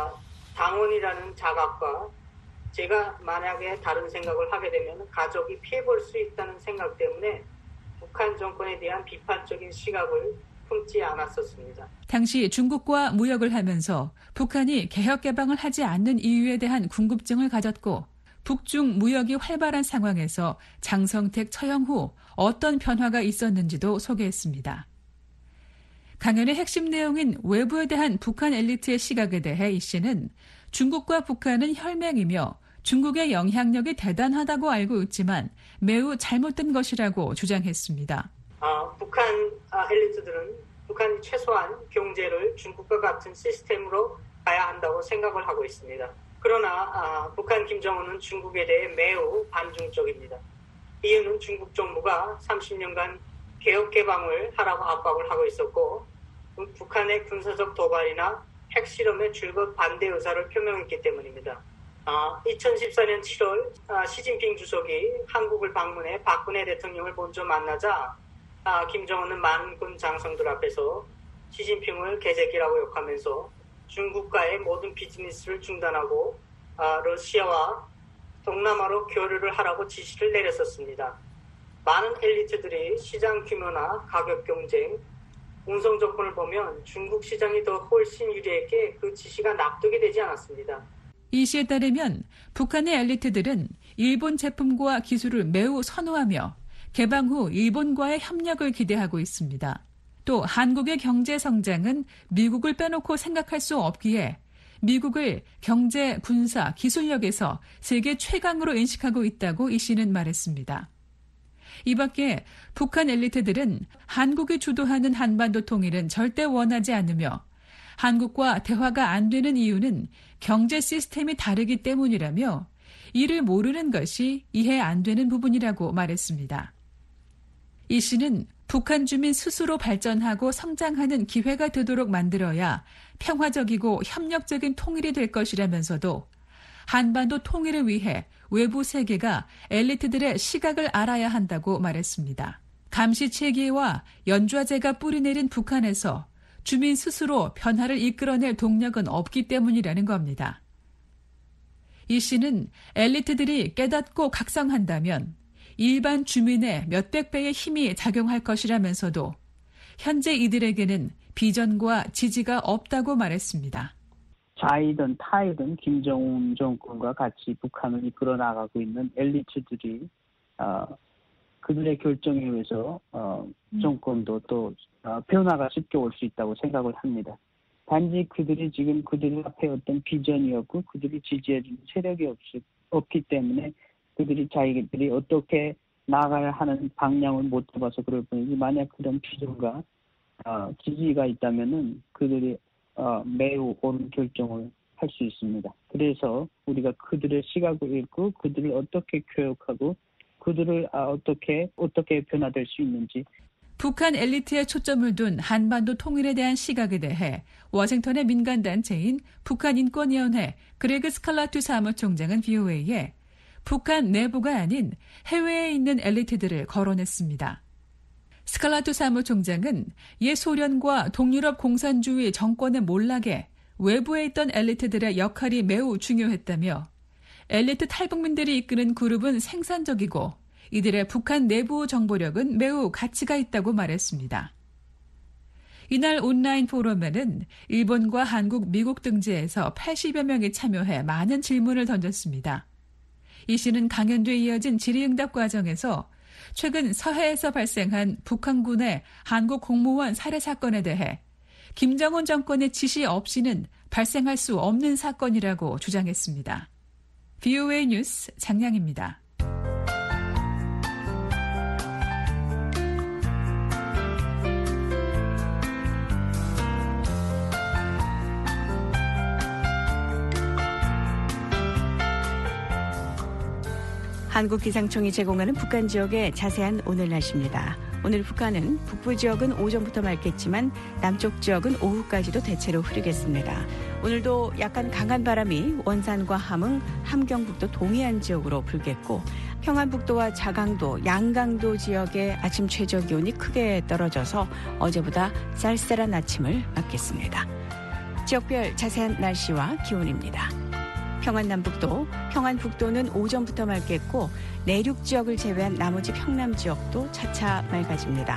당원이라는 자각과 제가 만약에 다른 생각을 하게 되면 가족이 피해볼 수 있다는 생각 때문에 북한 정권에 대한 비판적인 시각을 품지 않았었습니다. 당시 중국과 무역을 하면서 북한이 개혁 개방을 하지 않는 이유에 대한 궁금증을 가졌고 북중 무역이 활발한 상황에서 장성택 처형 후 어떤 변화가 있었는지도 소개했습니다. 강연의 핵심 내용인 외부에 대한 북한 엘리트의 시각에 대해 이 씨는 중국과 북한은 혈맹이며 중국의 영향력이 대단하다고 알고 있지만 매우 잘못된 것이라고 주장했습니다. 북한 엘리트들은 북한이 최소한 경제를 중국과 같은 시스템으로 가야 한다고 생각을 하고 있습니다. 그러나 북한 김정은은 중국에 대해 매우 반중적입니다. 이유는 중국 정부가 30년간 개혁 개방을 하라고 압박을 하고 있었고 북한의 군사적 도발이나 핵실험에 줄곧 반대 의사를 표명했기 때문입니다. 2014년 7월 시진핑 주석이 한국을 방문해 박근혜 대통령을 먼저 만나자 김정은은 많은 군 장성들 앞에서 시진핑을 개새끼라고 욕하면서 중국과의 모든 비즈니스를 중단하고 러시아와 동남아로 교류를 하라고 지시를 내렸었습니다. 많은 엘리트들이 시장 규모나 가격 경쟁, 운송 조건을 보면 중국 시장이 더 훨씬 유리했기에 그 지시가 납득이 되지 않았습니다. 이 씨에 따르면 북한의 엘리트들은 일본 제품과 기술을 매우 선호하며 개방 후 일본과의 협력을 기대하고 있습니다. 또 한국의 경제 성장은 미국을 빼놓고 생각할 수 없기에 미국을 경제, 군사, 기술력에서 세계 최강으로 인식하고 있다고 이 씨는 말했습니다. 이 밖에 북한 엘리트들은 한국이 주도하는 한반도 통일은 절대 원하지 않으며 한국과 대화가 안 되는 이유는 경제 시스템이 다르기 때문이라며 이를 모르는 것이 이해 안 되는 부분이라고 말했습니다. 이 씨는 북한 주민 스스로 발전하고 성장하는 기회가 되도록 만들어야 평화적이고 협력적인 통일이 될 것이라면서도 한반도 통일을 위해 외부 세계가 엘리트들의 시각을 알아야 한다고 말했습니다. 감시 체계와 연좌제가 뿌리내린 북한에서 주민 스스로 변화를 이끌어낼 동력은 없기 때문이라는 겁니다. 이 씨는 엘리트들이 깨닫고 각성한다면 일반 주민의 몇백 배의 힘이 작용할 것이라면서도 현재 이들에게는 비전과 지지가 없다고 말했습니다. 자이든 타이든 김정은 정권과 같이 북한을 이끌어 나가고 있는 엘리트들이 그들의 결정에 의해서 정권도 또 변화가 쉽게 올 수 있다고 생각을 합니다. 단지 그들이 지금 그들 앞에 어떤 비전이 없고 그들이 지지해주는 세력이 없기 때문에 그들이 자기들이 어떻게 나가야 하는 방향을 못 잡아서 그럴 뿐이지 만약 그런 비전과 지지가 있다면은 그들이 매우 옳은 결정을 할 수 있습니다. 그래서 우리가 그들의 시각을 읽고 그들을 어떻게 교육하고 그들을 어떻게 변화될 수 있는지. 북한 엘리트에 초점을 둔 한반도 통일에 대한 시각에 대해 워싱턴의 민간단체인 북한인권위원회 그레그 스칼라투 사무총장은 VOA에 북한 내부가 아닌 해외에 있는 엘리트들을 거론했습니다. 스칼라투 사무총장은 옛 소련과 동유럽 공산주의 정권의 몰락에 외부에 있던 엘리트들의 역할이 매우 중요했다며 엘리트 탈북민들이 이끄는 그룹은 생산적이고 이들의 북한 내부 정보력은 매우 가치가 있다고 말했습니다. 이날 온라인 포럼에는 일본과 한국, 미국 등지에서 80여 명이 참여해 많은 질문을 던졌습니다. 이 씨는 강연 뒤에 이어진 질의응답 과정에서 최근 서해에서 발생한 북한군의 한국 공무원 살해 사건에 대해 김정은 정권의 지시 없이는 발생할 수 없는 사건이라고 주장했습니다. VOA 뉴스 장량입니다. 한국기상청이 제공하는 북한 지역의 자세한 오늘 날씨입니다. 오늘 북한은 북부 지역은 오전부터 맑겠지만 남쪽 지역은 오후까지도 대체로 흐리겠습니다. 오늘도 약간 강한 바람이 원산과 함흥, 함경북도 동해안 지역으로 불겠고 평안북도와 자강도, 양강도 지역의 아침 최저 기온이 크게 떨어져서 어제보다 쌀쌀한 아침을 맞겠습니다. 지역별 자세한 날씨와 기온입니다. 평안북도는 오전부터 맑겠고 내륙 지역을 제외한 나머지 평남 지역도 차차 맑아집니다.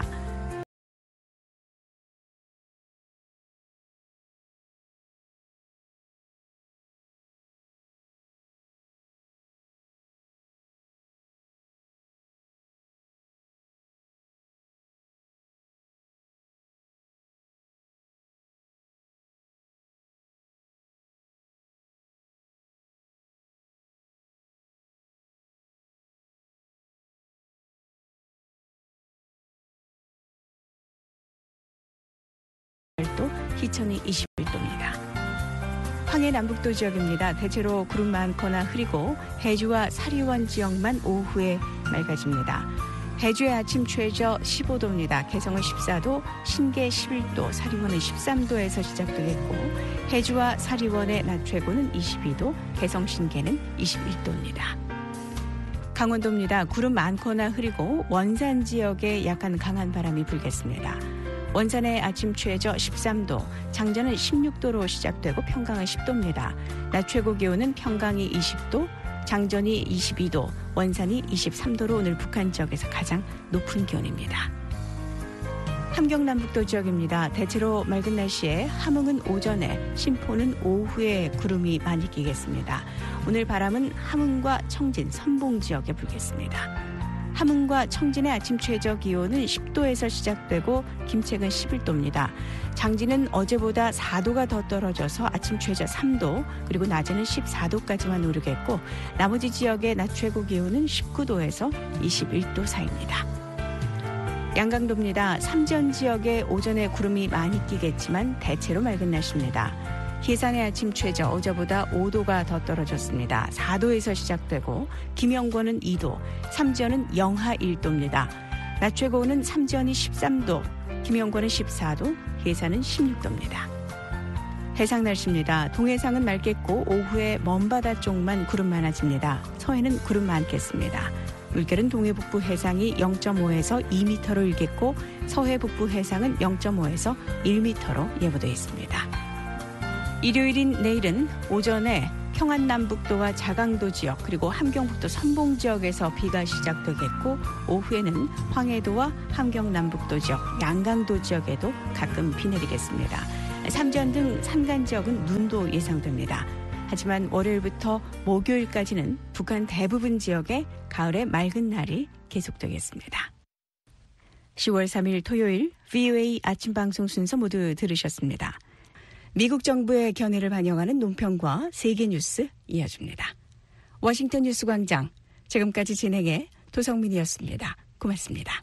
또 희천이 21도입니다. 황해 남북도 지역입니다. 대체로 구름 많거나 흐리고 해주와 사리원 지역만 오후에 맑아집니다. 해주의 아침 최저 15도입니다. 개성은 14도, 신계 11도, 사리원은 13도에서 시작되겠고 해주와 사리원의 낮 최고는 22도, 개성 신계는 21도입니다. 강원도입니다. 구름 많거나 흐리고 원산 지역에 약간 강한 바람이 불겠습니다. 원산의 아침 최저 13도, 장전은 16도로 시작되고 평강은 10도입니다. 낮 최고 기온은 평강이 20도, 장전이 22도, 원산이 23도로 오늘 북한 지역에서 가장 높은 기온입니다. 함경남북도 지역입니다. 대체로 맑은 날씨에 함흥은 오전에, 신포는 오후에 구름이 많이 끼겠습니다. 오늘 바람은 함흥과 청진, 선봉 지역에 불겠습니다. 함흥과 청진의 아침 최저 기온은 10도에서 시작되고 김책은 11도입니다. 장진은 어제보다 4도가 더 떨어져서 아침 최저 3도, 그리고 낮에는 14도까지만 오르겠고 나머지 지역의 낮 최고 기온은 19도에서 21도 사이입니다. 양강도입니다. 삼전 지역에 오전에 구름이 많이 끼겠지만 대체로 맑은 날씨입니다. 예산의 아침 최저 어제보다 5도가 더 떨어졌습니다. 4도에서 시작되고 김영권은 2도, 삼전은 영하 1도입니다. 낮 최고는 삼전이 13도, 김영권은 14도, 예산은 16도입니다. 해상 날씨입니다. 동해상은 맑겠고 오후에 먼바다 쪽만 구름 많아집니다. 서해는 구름 많겠습니다. 물결은 동해 북부 해상이 0.5에서 2m로 일겠고 서해 북부 해상은 0.5에서 1m로 예보되어 있습니다. 일요일인 내일은 오전에 평안남북도와 자강도 지역 그리고 함경북도 선봉 지역에서 비가 시작되겠고 오후에는 황해도와 함경남북도 지역, 양강도 지역에도 가끔 비 내리겠습니다. 삼전 등 산간 지역은 눈도 예상됩니다. 하지만 월요일부터 목요일까지는 북한 대부분 지역에 가을의 맑은 날이 계속되겠습니다. 10월 3일 토요일 VOA 아침 방송 순서 모두 들으셨습니다. 미국 정부의 견해를 반영하는 논평과 세계 뉴스 이어집니다. 워싱턴 뉴스 광장, 지금까지 진행해 도성민이었습니다. 고맙습니다.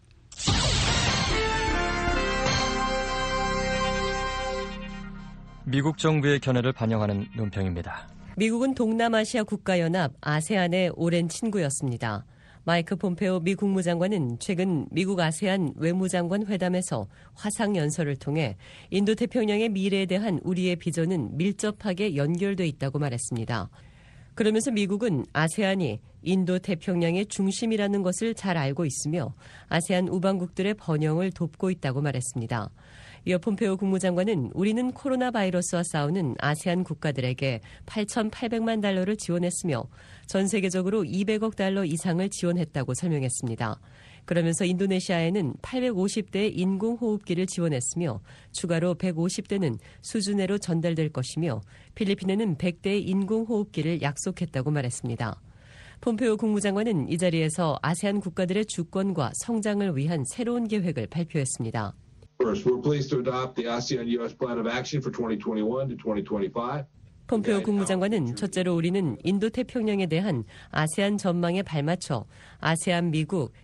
미국 정부의 견해를 반영하는 논평입니다. 미국은 동남아시아 국가연합 아세안의 오랜 친구였습니다. 마이크 폼페오 미 국무장관은 최근 미국 아세안 외무장관 회담에서 화상연설을 통해 인도태평양의 미래에 대한 우리의 비전은 밀접하게 연결돼 있다고 말했습니다. 그러면서 미국은 아세안이 인도태평양의 중심이라는 것을 잘 알고 있으며 아세안 우방국들의 번영을 돕고 있다고 말했습니다. 이어 폼페오 국무장관은 우리는 코로나 바이러스와 싸우는 아세안 국가들에게 8,800만 달러를 지원했으며 전 세계적으로 200억 달러 이상을 지원했다고 설명했습니다. 그러면서 인도네시아에는 850대의 인공호흡기를 지원했으며 추가로 150대는 수주내로 전달될 것이며 필리핀에는 100대의 인공호흡기를 약속했다고 말했습니다. 폼페오 국무장관은 이 자리에서 아세안 국가들의 주권과 성장을 위한 새로운 계획을 발표했습니다. First, we're pleased to adopt the ASEAN-US Plan of Action for 2021 to 2025. 폼페오 국무장관은 첫째로 우리는 인도태평양에 대한 아세안 전망에 발맞춰 아세안 미국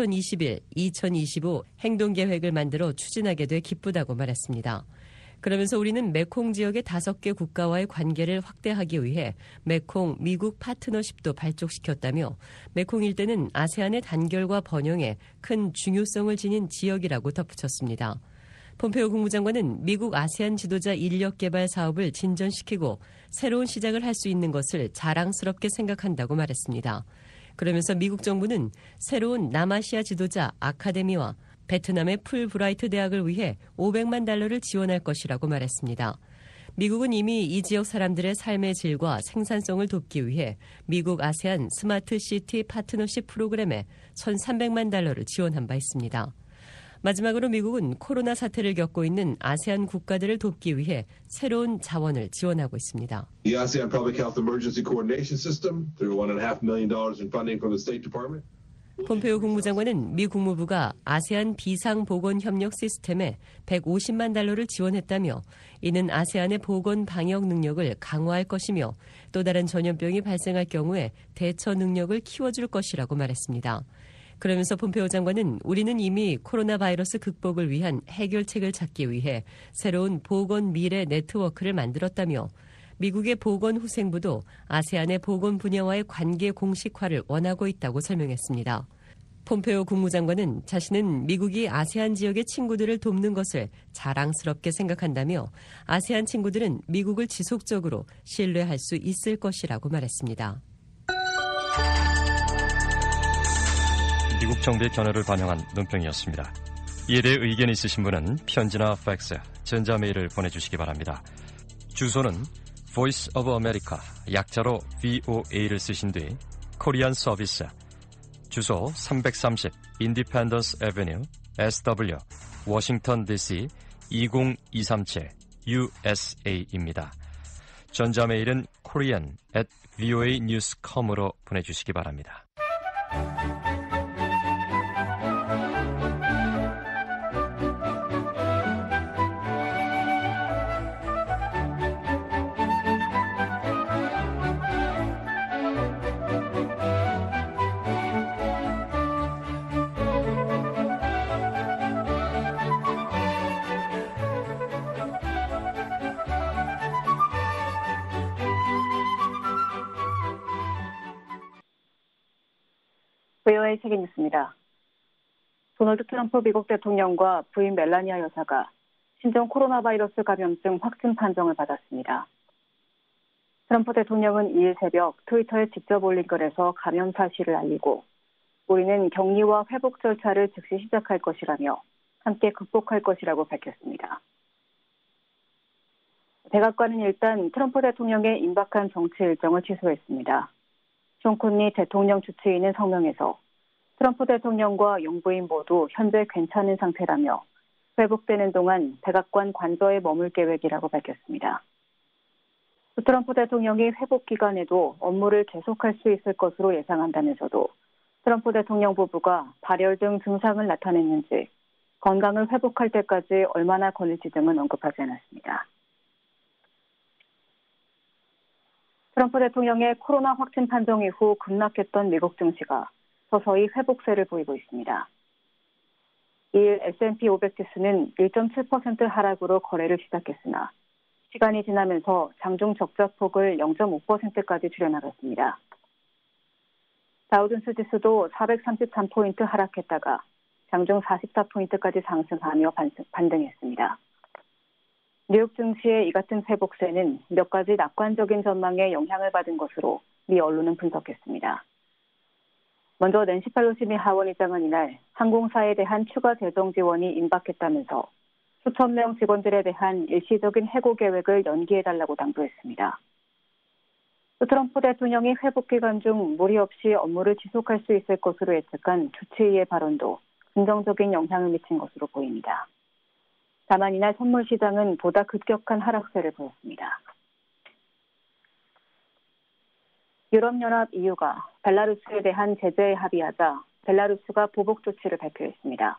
2021-2025 행동계획을 만들어 추진하게 돼 기쁘다고 말했습니다. 그러면서 우리는 메콩 지역의 5개 국가와의 관계를 확대하기 위해 메콩 미국 파트너십도 발족시켰다며 메콩 일대는 아세안의 단결과 번영에 큰 중요성을 지닌 지역이라고 덧붙였습니다. 폼페오 국무장관은 미국 아세안 지도자 인력 개발 사업을 진전시키고 새로운 시작을 할 수 있는 것을 자랑스럽게 생각한다고 말했습니다. 그러면서 미국 정부는 새로운 남아시아 지도자 아카데미와 베트남의 풀브라이트 대학을 위해 500만 달러를 지원할 것이라고 말했습니다. 미국은 이미 이 지역 사람들의 삶의 질과 생산성을 돕기 위해 미국 아세안 스마트 시티 파트너십 프로그램에 1,300만 달러를 지원한 바 있습니다. 마지막으로 미국은 코로나 사태를 겪고 있는 아세안 국가들을 돕기 위해 새로운 자원을 지원하고 있습니다. The ASEAN Public Health Emergency Coordination System through $1.5 million in funding from the State Department. 폼페오 국무장관은 미 국무부가 아세안 비상보건협력 시스템에 150만 달러를 지원했다며 이는 아세안의 보건 방역 능력을 강화할 것이며 또 다른 전염병이 발생할 경우에 대처 능력을 키워줄 것이라고 말했습니다. 그러면서 폼페오 장관은 우리는 이미 코로나 바이러스 극복을 위한 해결책을 찾기 위해 새로운 보건 미래 네트워크를 만들었다며 미국의 보건후생부도 아세안의 보건 분야와의 관계 공식화를 원하고 있다고 설명했습니다. 폼페오 국무장관은 자신은 미국이 아세안 지역의 친구들을 돕는 것을 자랑스럽게 생각한다며 아세안 친구들은 미국을 지속적으로 신뢰할 수 있을 것이라고 말했습니다. 미국 정부의 견해를 반영한 논평이었습니다. 이에 대해 의견이 있으신 분은 편지나 팩스, 전자메일을 보내주시기 바랍니다. 주소는 Voice of America, 약자로 VOA를 쓰신 뒤 코리안 서비스, 주소 330 Independence Avenue, SW 워싱턴 DC 20237 USA입니다. 전자메일은 korean@voanews.com으로 보내주시기 바랍니다. VOA 세계뉴스입니다. 도널드 트럼프 미국 대통령과 부인 멜라니아 여사가 신종 코로나 바이러스 감염증 확진 판정을 받았습니다. 트럼프 대통령은 2일 새벽 트위터에 직접 올린 글에서 감염 사실을 알리고 우리는 격리와 회복 절차를 즉시 시작할 것이라며 함께 극복할 것이라고 밝혔습니다. 백악관은 일단 트럼프 대통령의 임박한 정치 일정을 취소했습니다. 존 콘리 대통령 주치의는 성명에서 트럼프 대통령과 영부인 모두 현재 괜찮은 상태라며 회복되는 동안 백악관 관저에 머물 계획이라고 밝혔습니다. 트럼프 대통령이 회복 기간에도 업무를 계속할 수 있을 것으로 예상한다면서도 트럼프 대통령 부부가 발열 등 증상을 나타냈는지 건강을 회복할 때까지 얼마나 걸릴지 등은 언급하지 않았습니다. 트럼프 대통령의 코로나 확진 판정 이후 급락했던 미국 증시가 서서히 회복세를 보이고 있습니다. 2일 S&P 500 지수는 1.7% 하락으로 거래를 시작했으나 시간이 지나면서 장중 적자폭을 0.5%까지 줄여나갔습니다. 다우존스 지수도 433포인트 하락했다가 장중 44포인트까지 상승하며 반등했습니다. 뉴욕 증시의 이 같은 회복세는 몇 가지 낙관적인 전망에 영향을 받은 것으로 미 언론은 분석했습니다. 먼저 낸시 펠로시 미 하원의장은 이날 항공사에 대한 추가 재정 지원이 임박했다면서 수천 명 직원들에 대한 일시적인 해고 계획을 연기해달라고 당부했습니다. 트럼프 대통령이 회복 기간 중 무리 없이 업무를 지속할 수 있을 것으로 예측한 주치의의 발언도 긍정적인 영향을 미친 것으로 보입니다. 다만 이날 선물 시장은 보다 급격한 하락세를 보였습니다. 유럽연합 EU가 벨라루스에 대한 제재에 합의하자 벨라루스가 보복 조치를 발표했습니다.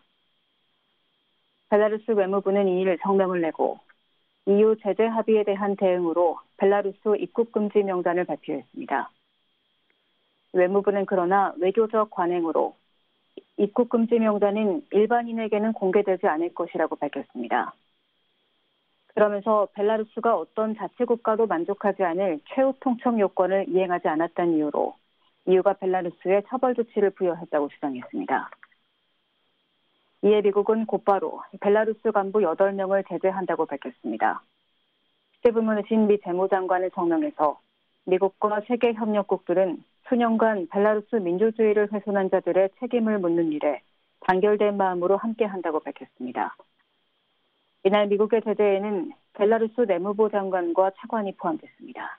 벨라루스 외무부는 2일 성명을 내고 EU 제재 합의에 대한 대응으로 벨라루스 입국 금지 명단을 발표했습니다. 외무부는 그러나 외교적 관행으로 입국 금지 명단은 일반인에게는 공개되지 않을 것이라고 밝혔습니다. 그러면서 벨라루스가 어떤 자치국가도 만족하지 않을 최후 통첩 요건을 이행하지 않았다는 이유로 EU가 벨라루스에 처벌 조치를 부여했다고 주장했습니다. 이에 미국은 곧바로 벨라루스 간부 8명을 제재한다고 밝혔습니다. 스티븐 무누신 미 재무장관의 성명에서 미국과 세계 협력국들은 수년간 벨라루스 민주주의를 훼손한 자들의 책임을 묻는 일에 단결된 마음으로 함께한다고 밝혔습니다. 이날 미국의 제재에는 벨라루스 내무부 장관과 차관이 포함됐습니다.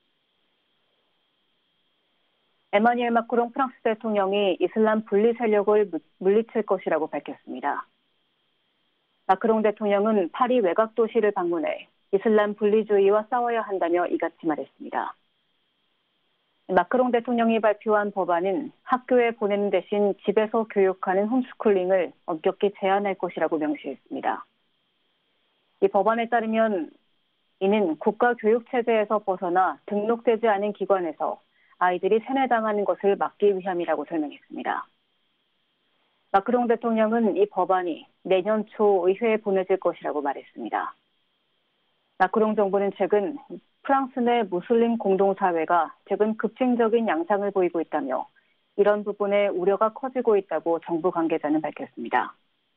에마뉘엘 마크롱 프랑스 대통령이 이슬람 분리 세력을 물리칠 것이라고 밝혔습니다. 마크롱 대통령은 파리 외곽 도시를 방문해 이슬람 분리주의와 싸워야 한다며 이같이 말했습니다. 마크롱 대통령이 발표한 법안은 학교에 보내는 대신 집에서 교육하는 홈스쿨링을 엄격히 제한할 것이라고 명시했습니다. 이 법안에 따르면 이는 국가 교육체제에서 벗어나 등록되지 않은 기관에서 아이들이 세뇌당하는 것을 막기 위함이라고 설명했습니다. 마크롱 대통령은 이 법안이 내년 초 의회에 보내질 것이라고 말했습니다. 마크롱 정부는 최근 프랑스 내 무슬림 공동사회가 최근 급증적인 양상을 보이고 있다며 이런 부분에 우려가 커지고 있다고 정부 관계자는 밝혔습니다.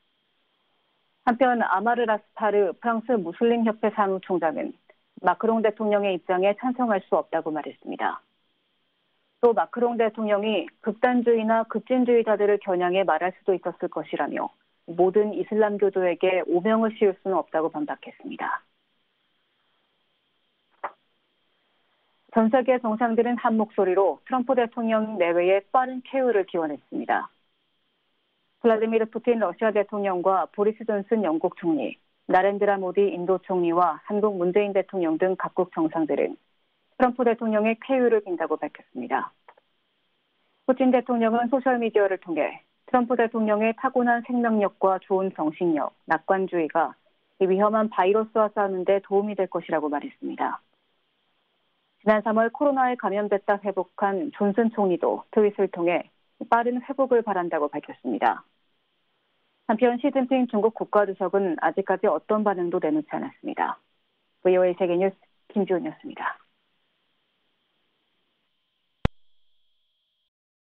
한편 아마르 라스파르 프랑스 무슬림협회 사무총장은 마크롱 대통령의 입장에 찬성할 수 없다고 말했습니다. 또 마크롱 대통령이 극단주의나 급진주의자들을 겨냥해 말할 수도 있었을 것이라며 모든 이슬람교도에게 오명을 씌울 수는 없다고 반박했습니다. 전 세계 정상들은 한 목소리로 트럼프 대통령 내외의 빠른 쾌유를 기원했습니다. 블라디미르 푸틴 러시아 대통령과 보리스 존슨 영국 총리, 나렌드라 모디 인도 총리와 한국 문재인 대통령 등 각국 정상들은 트럼프 대통령의 쾌유를 빈다고 밝혔습니다. 푸틴 대통령은 소셜미디어를 통해 트럼프 대통령의 타고난 생명력과 좋은 정신력, 낙관주의가 이 위험한 바이러스와 싸우는 데 도움이 될 것이라고 말했습니다. 지난 3월 코로나에 감염됐다 회복한 존슨 총리도 트윗을 통해 빠른 회복을 바란다고 밝혔습니다. 한편 시진핑 중국 국가주석은 아직까지 어떤 반응도 내놓지 않았습니다. VOA 세계뉴스 김지훈이었습니다.